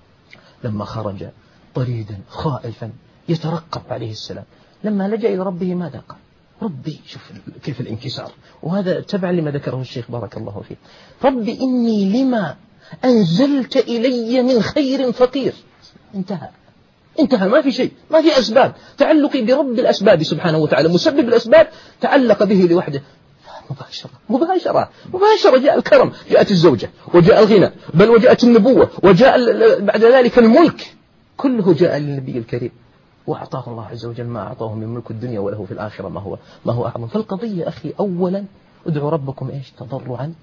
لما خرج طريدا خائفا يترقب عليه السلام، لما لجأ إلى ربه ماذا قال؟ ربي، شوف كيف الانكسار، وهذا تبعا لما ذكره الشيخ بارك الله فيه، ربي إني لما أنزلت إلي من خير فقير. انتهى انتهى، ما في شيء، ما في أسباب. تعلقي برب الأسباب سبحانه وتعالى، مسبب الأسباب تعلق به لوحده. مباشرة مباشرة مباشرة جاء الكرم، جاءت الزوجة وجاء الغنى، بل وجاءت النبوة وجاء بعد ذلك الملك، كله جاء للنبي الكريم وأعطاه الله عز وجل ما أعطاه من ملك الدنيا وله في الآخرة ما هو ما هو أعظم. فالقضية أخي أولا ادعوا ربكم إيش؟ تضرعا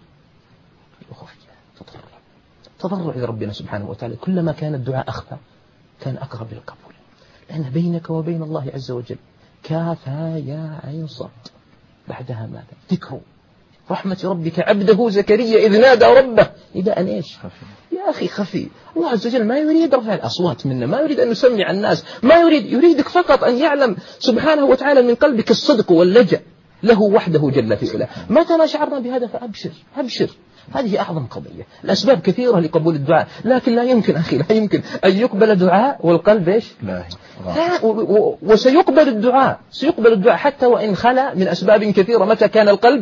وخفيا. تضرع تضرع إلى ربنا سبحانه وتعالى. كلما كان الدعاء أخفى كان أقرب للقبول، لأن بينك وبين الله عز وجل كافها يا عين صاد، بعدها ماذا؟ ذكر رحمة ربك عبده زكريا إذ نادى ربه نداء إيش؟ يا أخي خفي. الله عز وجل ما يريد رفع الأصوات منا، ما يريد أن نسمع الناس، ما يريد يريدك فقط أن يعلم سبحانه وتعالى من قلبك الصدق واللجأ له وحده جل في علاه. متى ما شعرنا بهذا فأبشر أبشر. هذه أعظم قضية. الأسباب كثيرة لقبول الدعاء، لكن لا يمكن أخي لا يمكن أن يقبل دعاء والقلب إيش؟ لا. وسيقبل الدعاء سيقبل الدعاء حتى وإن خلا من أسباب كثيرة، متى كان القلب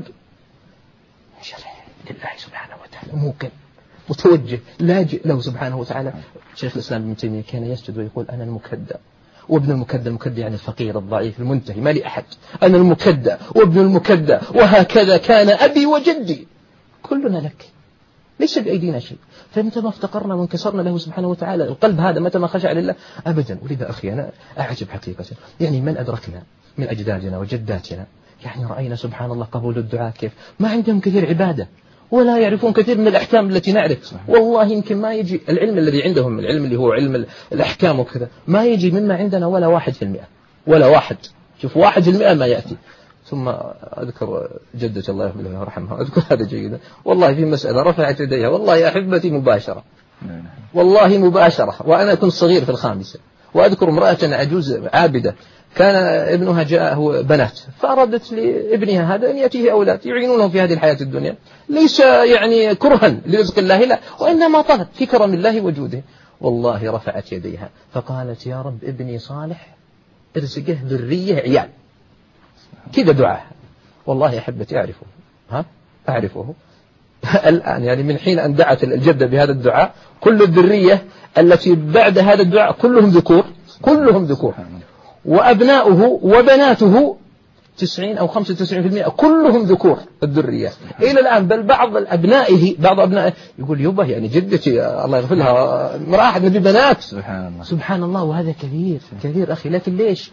لله سبحانه وتعالى موكل متوجه لاجئ له سبحانه وتعالى. شيخ الإسلام ابن تيمية كان يسجد ويقول أنا المكدى وابن المكدى، المكدى يعني الفقير الضعيف المنتهي ما لي أحد، أنا المكدى وابن المكدى وهكذا كان أبي وجدي، كلنا لك ليس بأيدينا شيء. فمتى ما افتقرنا وانكسرنا له سبحانه وتعالى القلب هذا متى ما خشع لله أبدا. ولذا أخي أنا أعجب حقيقة يعني من أدركنا من أجدادنا وجداتنا، يعني رأينا سبحان الله قبول الدعاء كيف ما عندهم كثير عبادة ولا يعرفون كثير من الأحكام التي نعرف. والله يمكن ما يجي العلم الذي عندهم، العلم اللي هو علم الأحكام وكذا، ما يجي مما عندنا ولا واحد في المئة، ولا واحد. شوف واحد في المئة ما يأتي. ثم أذكر جدة الله يرحمها، أذكر هذا جيدا والله في مسألة رفعت يديها والله يا أحبتي مباشرة، والله مباشرة، وأنا كنت صغير في الخامسة. وأذكر امرأة عجوز عابدة كان ابنها جاءه بنات، فأرادت لابنها هذا أن يأتيه أولاد يعينونه في هذه الحياة الدنيا، ليس يعني كرها لرزق الله لا، وإنما طلب في كرم الله وجوده. والله رفعت يديها فقالت يا رب ابني صالح ارزقه ذرية عيال، كذا دعاء. والله يا أحبتي أعرفه ها أعرفه الآن، يعني من حين أن دعت الجدة بهذا الدعاء كل الذرية التي بعد هذا الدعاء كلهم ذكور، كلهم ذكور، وأبناؤه وبناته تسعين أو خمسة وتسعين في المئة كلهم ذكور الذرية إلى الآن. بل بعض أبنائه بعض أبنائه يقول يبه يعني جدتي الله يغفر لها راحت نبي بنات. سبحان الله سبحان الله. وهذا كثير كثير أخي، لكن ليش؟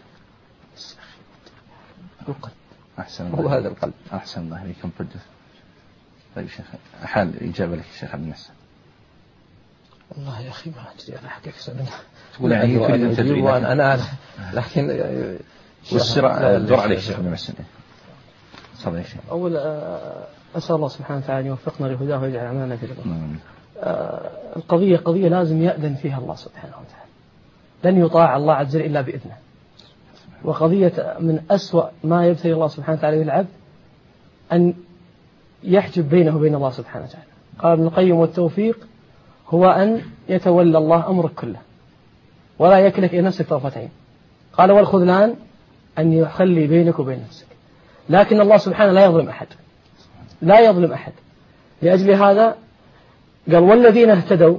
القلب. أحسن هو هذا القلب. أحسن الله عليكم. طيب شيخ حال إجابة لك شيخ عبد المحسن. والله يا أخي ما أدري أنا حقيقة سألنا تقول يعني تريد أن تدري وأنا أنا لكن والسرعة الدور عليك شيخ عبد المحسن. تفضل يا شيخ. أول أسأل الله سبحانه وتعالى أن يوفقنا لهداه ويجعل أعمالنا في رضاه. القضية قضية لازم يأذن فيها الله سبحانه وتعالى، لن يطاع الله عز وجل إلا بإذنه. وقضية من أسوأ ما يبتلي الله سبحانه وتعالى بالعبد أن يحجب بينه وبين الله سبحانه وتعالى. قال ابن القيم والتوفيق هو أن يتولى الله أمرك كله ولا يكلك إلى نفسك طرفة عين. قال والخذلان أن يخلي بينك وبين نفسك. لكن الله سبحانه لا يظلم أحد، لا يظلم أحد. لأجل هذا قال والذين اهتدوا،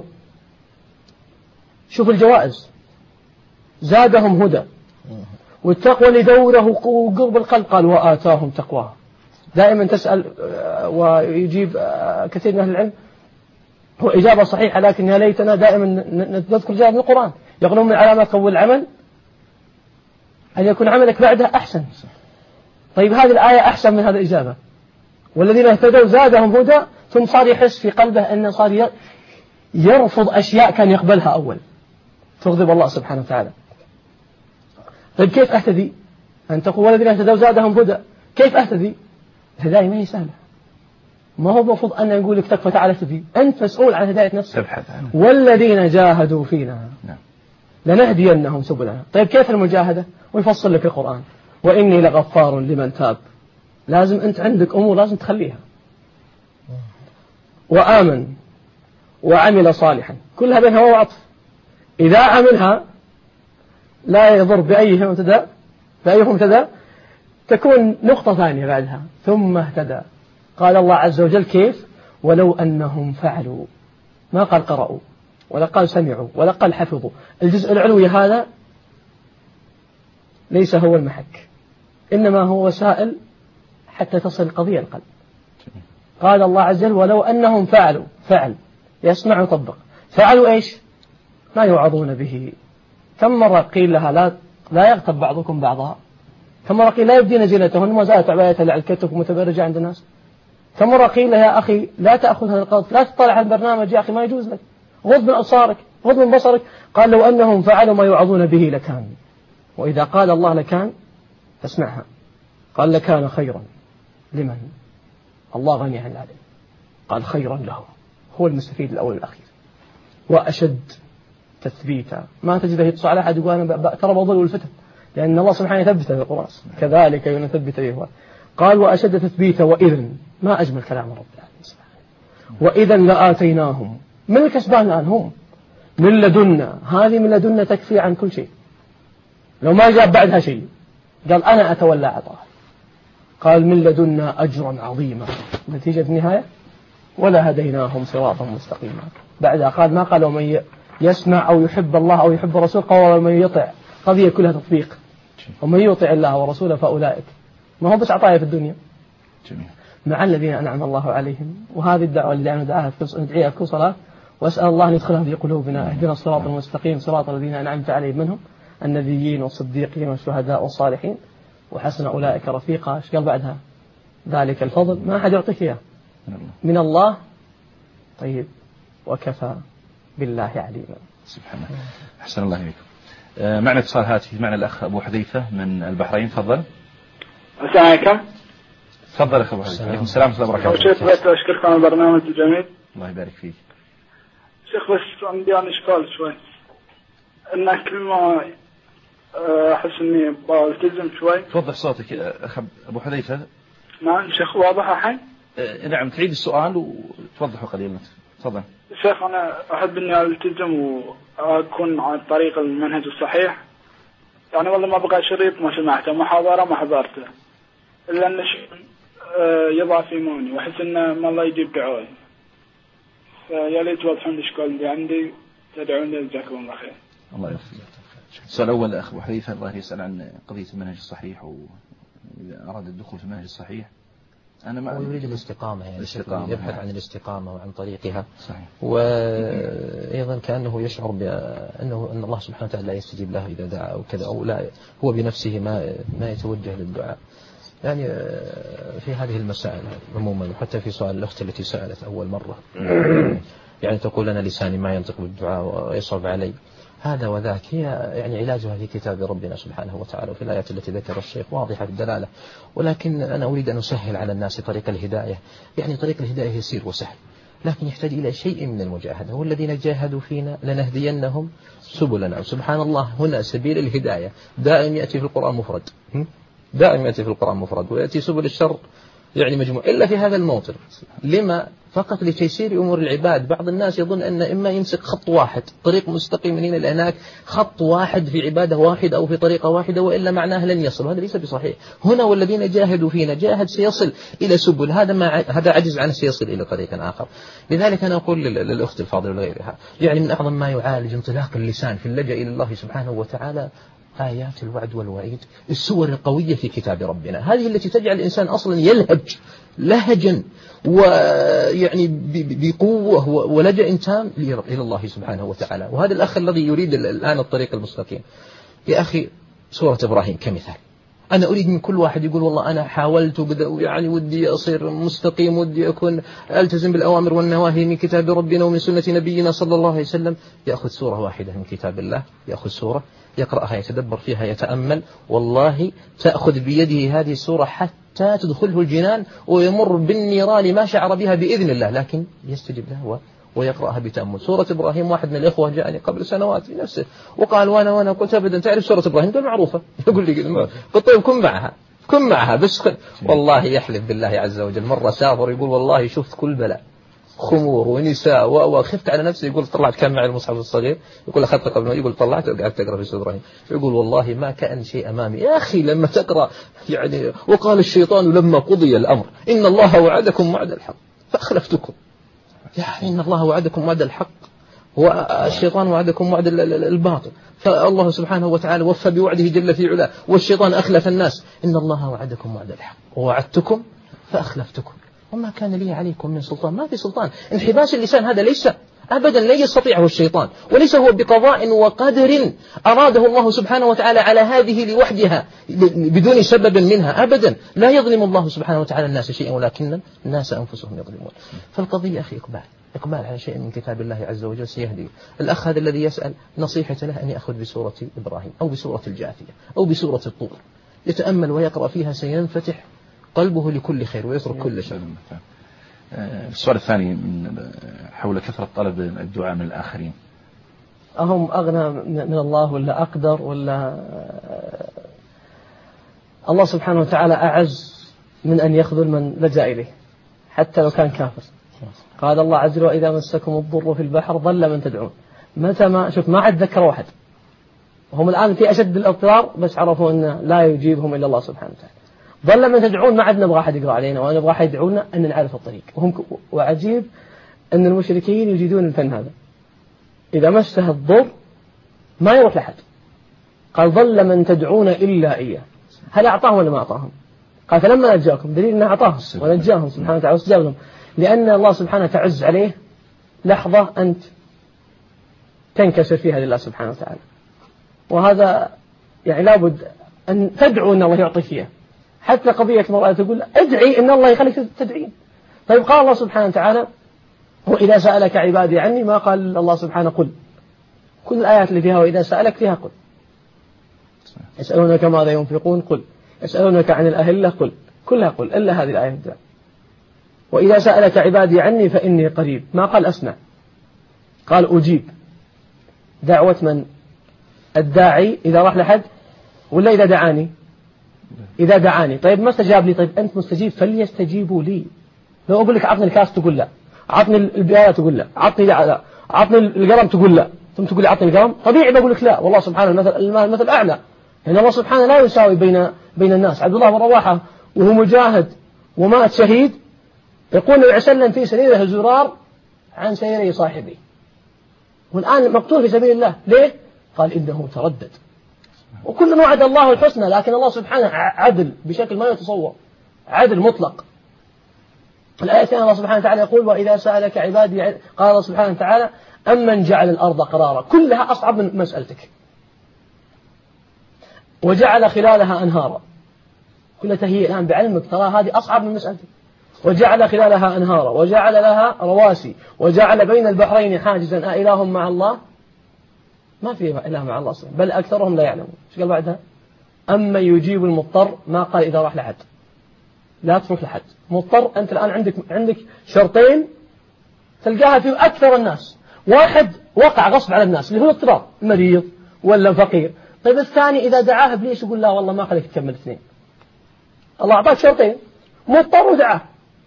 شوف الجوائز، زادهم هدى والتقوى لدوره قرب القلب. قال وآتاهم تقواه. دائما تسأل ويجيب كثير من أهل العلم هو إجابة صحيحة، لكن يا ليتنا دائما نذكر جواب من القرآن. يقولون من علامات قبول العمل أن يكون عملك بعدها أحسن. طيب هذه الآية أحسن من هذه الإجابة. والذين اهتدوا زادهم هدى، ثم صار يحس في قلبه أنه صار يرفض أشياء كان يقبلها أول تغضب الله سبحانه وتعالى. طيب كيف أهتدي؟ أن تقول والذين اهتدوا زادهم هدى، كيف أهتدي؟ الهداية ما هي سهلة. ما هو المفروض أن نقول لك تكفى تعالى تهدي، أنت مسؤول عن هداية نفسك. والذين جاهدوا فينا لنهدينهم سبلنا. طيب كيف المجاهدة؟ ويفصل لك القرآن وإني لغفار لمن تاب. لازم أنت عندك أمور لازم تخليها. وآمن وعمل صالحا، كلها بينها وعطف. إذا عملها لا يضر بأيهم ابتدى بأيهم ابتدى تكون نقطة ثانية بعدها ثم اهتدى. قال الله عز وجل كيف؟ ولو أنهم فعلوا، ما قال قرأوا ولا قال سمعوا ولا قال حفظوا. الجزء العلوي هذا ليس هو المحك، إنما هو وسائل حتى تصل القضية القلب. قال الله عز وجل ولو أنهم فعلوا، فعل يسمع ويطبق. فعلوا إيش؟ ما يوعظون به. كم مرة قيل لها لا لا يغتب بعضكم بعضها؟ كم مرة قيل لا يبدين زينتهن ما زالت عبايتها على الكتف ومتبرجة عند الناس؟ كم مرة قيل يا أخي لا تأخذ هذا القصد، لا تطلع على البرنامج يا أخي ما يجوز لك، غض من أبصارك غض من بصرك. قال لو أنهم فعلوا ما يوعظون به لكان. وإذا قال الله لكان فاسمعها، قال لكان خيرا لمن؟ الله غني عن العالم. قال خيرا له، هو المستفيد الأول والأخير وأشد تثبيتا. ما تجده يتصل على أحد يقول أنا ترى بضل الفتن، لأن الله سبحانه يثبت في القرآن كذلك يثبت به. قال وأشد تثبيتا وإذن، ما أجمل كلام رب العالمين سبحانه. وإذا لآتيناهم، من الكسبان الآن هم من لدنا. هذه من لدنا تكفي عن كل شيء، لو ما جاب بعدها شيء. قال أنا أتولى عطاء. قال من لدنا أجرا عظيما. نتيجة النهاية ولا هديناهم صراطا مستقيما. بعدها قال ما قال ومن يسمع أو يحب الله أو يحب الرسول، قال ومن يطع. قضية كلها تطبيق. ومن يطع الله ورسوله فأولئك، ما هو بس عطايا في الدنيا، جميل. مع الذين أنعم الله عليهم. وهذه الدعوة اللي أنا ندعيها في كل صلاة، وأسأل الله أن يدخلها في قلوبنا. اهدنا الصراط المستقيم صراط الذين أنعمت عليهم منهم النبيين والصديقين والشهداء والصالحين وحسن أولئك رفيقا. ايش قال بعدها؟ ذلك الفضل ما أحد يعطيك إياه من الله. طيب وكفى بالله عليما. سبحان الله. أحسن الله إليكم. آه معنا اتصال هاتفي، معنا الأخ أبو حذيفة من البحرين. تفضل. السلام عليكم. تفضل أخ أبو حذيفة. عليكم السلام ورحمة الله وبركاته. شيخ بس أشكركم على البرنامج الجميل. الله يبارك فيك. شيخ بس عندي أنا إشكال شوي، إن كل ما أحس إني بلتزم شوي. توضح صوتك أخ أبو حذيفة. نعم شيخ واضح الحين؟ آه نعم تعيد السؤال وتوضحه قليلا. تفضل. شيخ أنا أحب إني ألتزم وأكون عن طريق المنهج الصحيح. يعني والله ما بقى شريط ما سمعته، محاضرة ما حضرته، إلا أن يضعف إيماني وأحس إنه ما الله يجيب دعائي، فيا ليت توضحون الإشكال اللي عندي، تدعون لي جزاكم الله خير. الله يوفقك. السؤال الأول أخ أبو حذيفة الله يسأل عن قضية المنهج الصحيح، وإذا أراد الدخول في المنهج الصحيح أنا ما يريد الاستقامة، يعني الاستقامة يبحث يعني. عن الاستقامة وعن طريقها. صحيح. وأيضا كأنه يشعر بأنه أن الله سبحانه وتعالى لا يستجيب له إذا دعا أو كذا، أو لا هو بنفسه ما ما يتوجه للدعاء. يعني في هذه المسائل عموما، وحتى في سؤال الأخت التي سألت أول مرة يعني تقول أنا لساني ما ينطق بالدعاء ويصعب علي، هذا وذاك، هي يعني علاجها في كتاب ربنا سبحانه وتعالى، وفي الآيات التي ذكر الشيخ واضحة الدلالة. ولكن أنا أريد أن أسهل على الناس طريق الهداية. يعني طريق الهداية يسير وسهل، لكن يحتاج إلى شيء من المجاهدة. والذين جاهدوا فينا لنهدينهم سبلنا. وسبحان الله هنا سبيل الهداية دائم يأتي في القرآن مفرد، دائم يأتي في القرآن مفرد، ويأتي سبل الشر يعني مجموع، إلا في هذا الموطن. لما؟ فقط لتيسير أمور العباد. بعض الناس يظن أن إما يمسك خط واحد، طريق مستقيم من هنا لهناك، خط واحد في عبادة واحدة أو في طريقة واحدة، وإلا معناه لن يصل. هذا ليس بصحيح. هنا والذين جاهدوا فينا، جاهد سيصل إلى سبل، هذا ما هذا عجز عنه سيصل إلى طريق آخر. لذلك أنا أقول للأخت الفاضلة وغيرها، يعني من أعظم ما يعالج انطلاق اللسان في اللجأ إلى الله سبحانه وتعالى آيات الوعد والوعيد، السور القوية في كتاب ربنا، هذه التي تجعل الإنسان أصلا يلهج لهجا ويعني بقوة ولجأ تام إلى الله سبحانه وتعالى. وهذا الأخ الذي يريد الآن الطريق المستقيم، يا أخي سورة إبراهيم كمثال، أنا أريد من كل واحد يقول والله أنا حاولت يعني ودي أصير مستقيم، ودي أكون ألتزم بالأوامر والنواهي من كتاب ربنا ومن سنة نبينا صلى الله عليه وسلم، يأخذ سورة واحدة من كتاب الله، يأخذ سورة يقرأها يتدبر فيها يتأمل، والله تأخذ بيده هذه السورة حتى تدخله الجنان ويمر بالنيران ما شعر بها بإذن الله، لكن يستجيب له ويقرأها بتأمل. سورة إبراهيم واحد من الإخوة جاءني قبل سنوات بنفسه وقال وانا وانا قلت أبدا تعرف سورة إبراهيم؟ قال معروفة. يقول لي قلت طيب كن معها كن معها بس خل. والله يحلف بالله عز وجل مرة سافر يقول والله شفت كل بلاء، خمور ونساء وخفت على نفسي. يقول طلعت كان معي المصحف الصغير، يقول أخذت قبل ما يقول طلعت وقعدت أقرأ في سورة إبراهيم، يقول والله ما كان شيء أمامي. يا أخي لما تقرأ يعني وقال الشيطان لما قضي الأمر إن الله وعدكم وعد الحق فأخلفتكم، يعني إن الله وعدكم وعد الحق والشيطان وعدكم وعد الباطل، فالله سبحانه وتعالى وفى بوعده جل في علاه، والشيطان أخلف الناس. إن الله وعدكم وعد الحق ووعدتكم فأخلفتكم وما كان لي عليكم من سلطان. ما في سلطان. انحباس اللسان هذا ليس أبدا لا يستطيعه الشيطان، وليس هو بقضاء وقدر أراده الله سبحانه وتعالى على هذه لوحدها بدون سبب منها أبدا. لا يظلم الله سبحانه وتعالى الناس شيئا ولكن الناس أنفسهم يظلمون. فالقضية أخي إقبال إقبال على شيء من كتاب الله عز وجل سيهدي. الأخ هذا الذي يسأل نصيحة له أن يأخذ بسورة إبراهيم أو بسورة الجاثية أو بسورة الطور، يتأمل ويقرأ فيها سينفتح قلبه لكل خير ويترك كل شر. السؤال الثاني حول كثرة طلب الدعاء من الآخرين، أهم أغنى من الله ولا أقدر ولا الله سبحانه وتعالى أعز من أن يخذل من لجأ إليه حتى لو كان كافر. قال الله عز وجل وإذا مسكم الضر في البحر ضل من تدعون. متى ما شوف ما عاد ذكر واحد، وهم الآن في أشد الاضطرار بس عرفوا أن لا يجيبهم إلا الله سبحانه وتعالى. ضل من تدعون ما عاد نبغى أحد يقرأ علينا ولا نبغى أحد يدعونا أن نعرف الطريق. وهم وعجيب أن المشركين يجيدون الفن هذا، إذا مسه الضر ما يروح لحد. قال ضل من تدعون إلا إياه. هل أعطاهم ولا ما أعطاهم؟ قال فلما نجاكم دليل أنه أعطاهم ونجاهم سبحانه وتعالى واستجاب لهم، لأن الله سبحانه تعز عليه لحظة أنت تنكسر فيها لله سبحانه وتعالى. وهذا يعني لابد أن تدعو أن الله يعطي فيها. حتى قضية المرأة تقول ادعي أن الله يخليك تدعين. طيب قال الله سبحانه وتعالى وإذا سألك عبادي عني، ما قال الله سبحانه قل. كل الآيات اللي فيها وإذا سألك فيها قل. يسألونك ماذا ينفقون قل، يسألونك عن الأهلة قل، كلها قل إلا هذه الآية الدعاء. وإذا سألك عبادي عني فإني قريب، ما قال أسمع، قال أجيب. دعوة من؟ الداعي إذا راح لحد ولا إذا دعاني؟ إذا دعاني. طيب ما استجاب لي، طيب أنت مستجيب فليستجيبوا لي. لو أقول لك عطني الكاس تقول لا، عطني البياية تقول لا، عطني لا، عطني القلم تقول لا، ثم تقول لي عطني القلم، طبيعي بقول لك لا. والله سبحانه المثل المثل أعلى، لأن الله سبحانه لا يساوي بين بين الناس. عبد الله بن رواحة وهو مجاهد ومات شهيد يقول النبي عليه وسلم في سريره زرار عن سيري صاحبه، والآن مقتول في سبيل الله. ليه؟ قال إنه تردد. وكل وعد الله الحسنى، لكن الله سبحانه عدل بشكل ما يتصور، عدل مطلق. الآية الثانية الله سبحانه وتعالى يقول وإذا سألك عبادي، قال الله سبحانه وتعالى أمن جعل الأرض قرارا، كلها أصعب من مسألتك، وجعل خلالها أنهارا، كلها هي الآن بعلمك ترى هذه أصعب من مسألتك. وجعل خلالها أنهارا وجعل لها رواسي وجعل بين البحرين حاجزا أإله مع الله، ما في إله مع الله أصلا، بل أكثرهم لا يعلمون. ايش قال بعدها؟ أما يجيب المضطر، ما قال إذا راح لحد، لا تروح لحد، مضطر. أنت الآن عندك عندك شرطين تلقاها في أكثر الناس، واحد وقع غصب على الناس اللي هو اضطرار، مريض ولا فقير. طيب الثاني إذا دعاه إبليس يقول لا والله ما خليك تكمل اثنين، الله أعطاك شرطين، مضطر ودعاه،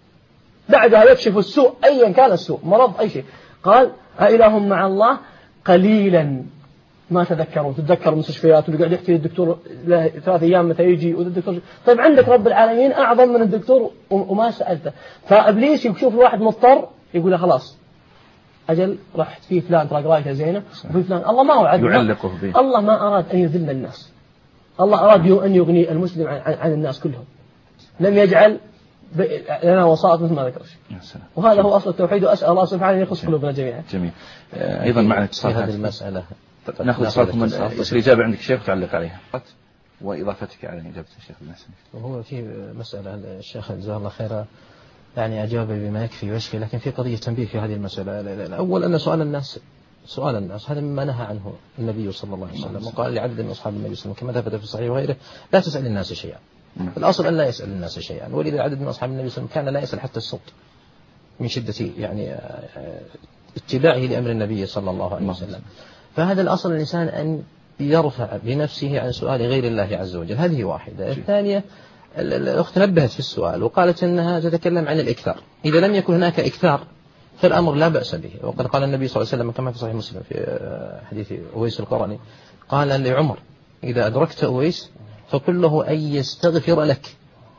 بعدها يكشف السوء أيا كان السوء، مرض أي شيء. قال أإله مع الله قليلا ما تذكرون. تتذكر المستشفيات واللي قاعد يحكي للدكتور ثلاث أيام متى يجي والدكتور. طيب عندك رب العالمين أعظم من الدكتور وما سألته. فإبليس يشوف الواحد مضطر يقول له خلاص أجل رحت في فلان ترى قرايته زينة وفي فلان، الله ما وعد، يعلقه به. الله ما أراد أن يذل الناس، الله أراد أن يغني المسلم عن, عن الناس كلهم، لم يجعل لنا وساط مثل ما ذكر. وهذا هو أصل التوحيد، وأسأل الله سبحانه أن يخص قلوبنا جميعا. جميل. أيضا معنا اتصال في هذه المسألة نأخذ اتصالكم، يصير إجابة عندك شيخ تعلق عليها وإضافتك على إجابة الشيخ بالنسبة. وهو في مسألة الشيخ جزاه الله خيرا يعني أجاب بما يكفي ويشفي، لكن في قضية تنبيه في هذه المسألة. الأول أن سؤال الناس سؤال الناس هذا مما نهى عنه النبي صلى الله عليه وسلم، وقال لعدد من أصحاب النبي صلى الله عليه وسلم كما ثبت في الصحيح وغيره لا تسأل الناس شيئا. الأصل أن لا يسأل الناس شيئا، ولذا عدد من أصحاب النبي صلى الله عليه وسلم كان لا يسأل حتى الصوت من شدة يعني اتباعه لأمر النبي صلى الله عليه وسلم. فهذا الأصل الإنسان أن يرفع بنفسه عن سؤال غير الله عز وجل، هذه واحدة. الثانية الأخت نبهت في السؤال وقالت أنها تتكلم عن الإكثار، إذا لم يكن هناك إكثار فالأمر لا بأس به. وقد قال النبي صلى الله عليه وسلم كما في صحيح مسلم في حديث أويس القرني قال لعمر إذا أدركت أويس فقل له أن يستغفر لك،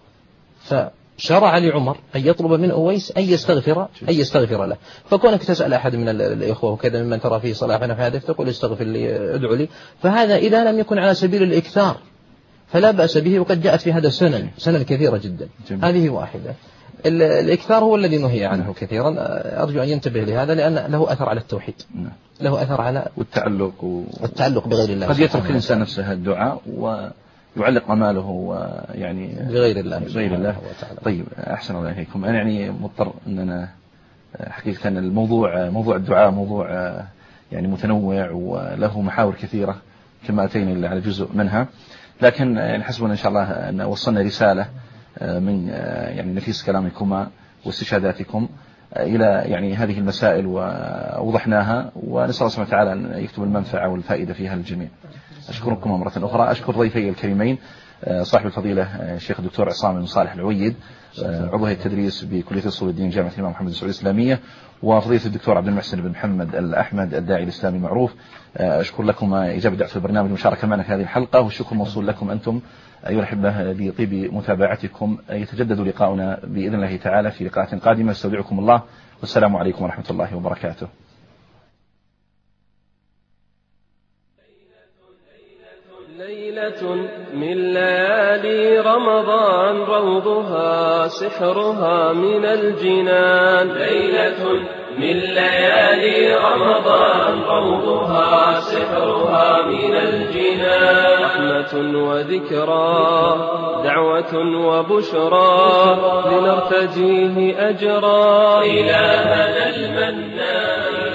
فشرع لعمر أن يطلب من أويس أن يستغفر أن يستغفر له. فكونك تسأل أحد من الإخوة وكذا ممن ترى فيه صلاحا في هذا تقول استغفر لي ادعو لي، فهذا إذا لم يكن على سبيل الإكثار فلا بأس به، وقد جاءت في هذا سنن سنن كثيرة جدا. جميل. هذه واحدة. الإكثار هو الذي نهي عنه كثيرا، أرجو أن ينتبه لهذا لأن له أثر على التوحيد، له أثر على والتعلق و... والتعلق بغير الله. قد يترك الإنسان نفسه الدعاء ويعلق أماله ويعني بغير الله بغير الله. طيب أحسن الله إليكم. أنا يعني مضطر أننا حقيقة الموضوع موضوع الدعاء موضوع يعني متنوع وله محاور كثيرة كما أتينا على جزء منها، لكن يعني حسبنا إن شاء الله أن وصلنا رسالة من يعني نفيس كلامكما واستشهاداتكم إلى يعني هذه المسائل ووضحناها، ونسأل الله سبحانه وتعالى أن يكتب المنفعة والفائدة فيها للجميع. أشكركم مرة أخرى. أشكر ضيفي الكريمين صاحب الفضيلة الشيخ الدكتور عصام بن صالح العويد عضو هيئة التدريس بكلية أصول الدين جامعة الإمام محمد السعودية الإسلامية، وفضيلة الدكتور عبد المحسن بن محمد الأحمد الداعي الإسلامي المعروف. أشكر لكم إجابة دعوة البرنامج والمشاركة معنا في هذه الحلقة، والشكر موصول لكم أنتم أيها الأحبة بطيب متابعتكم. يتجدد لقاؤنا بإذن الله تعالى في لقاءات قادمة. استودعكم الله والسلام عليكم ورحمة الله وبركاته. ليلة من ليالي رمضان روضها سحرها من الجنان، ليلة من ليالي رمضان روضها سحرها من الجنان، رحمة وذكرى دعوة وبشرى لنرتجيه أجرا إلهنا المنان.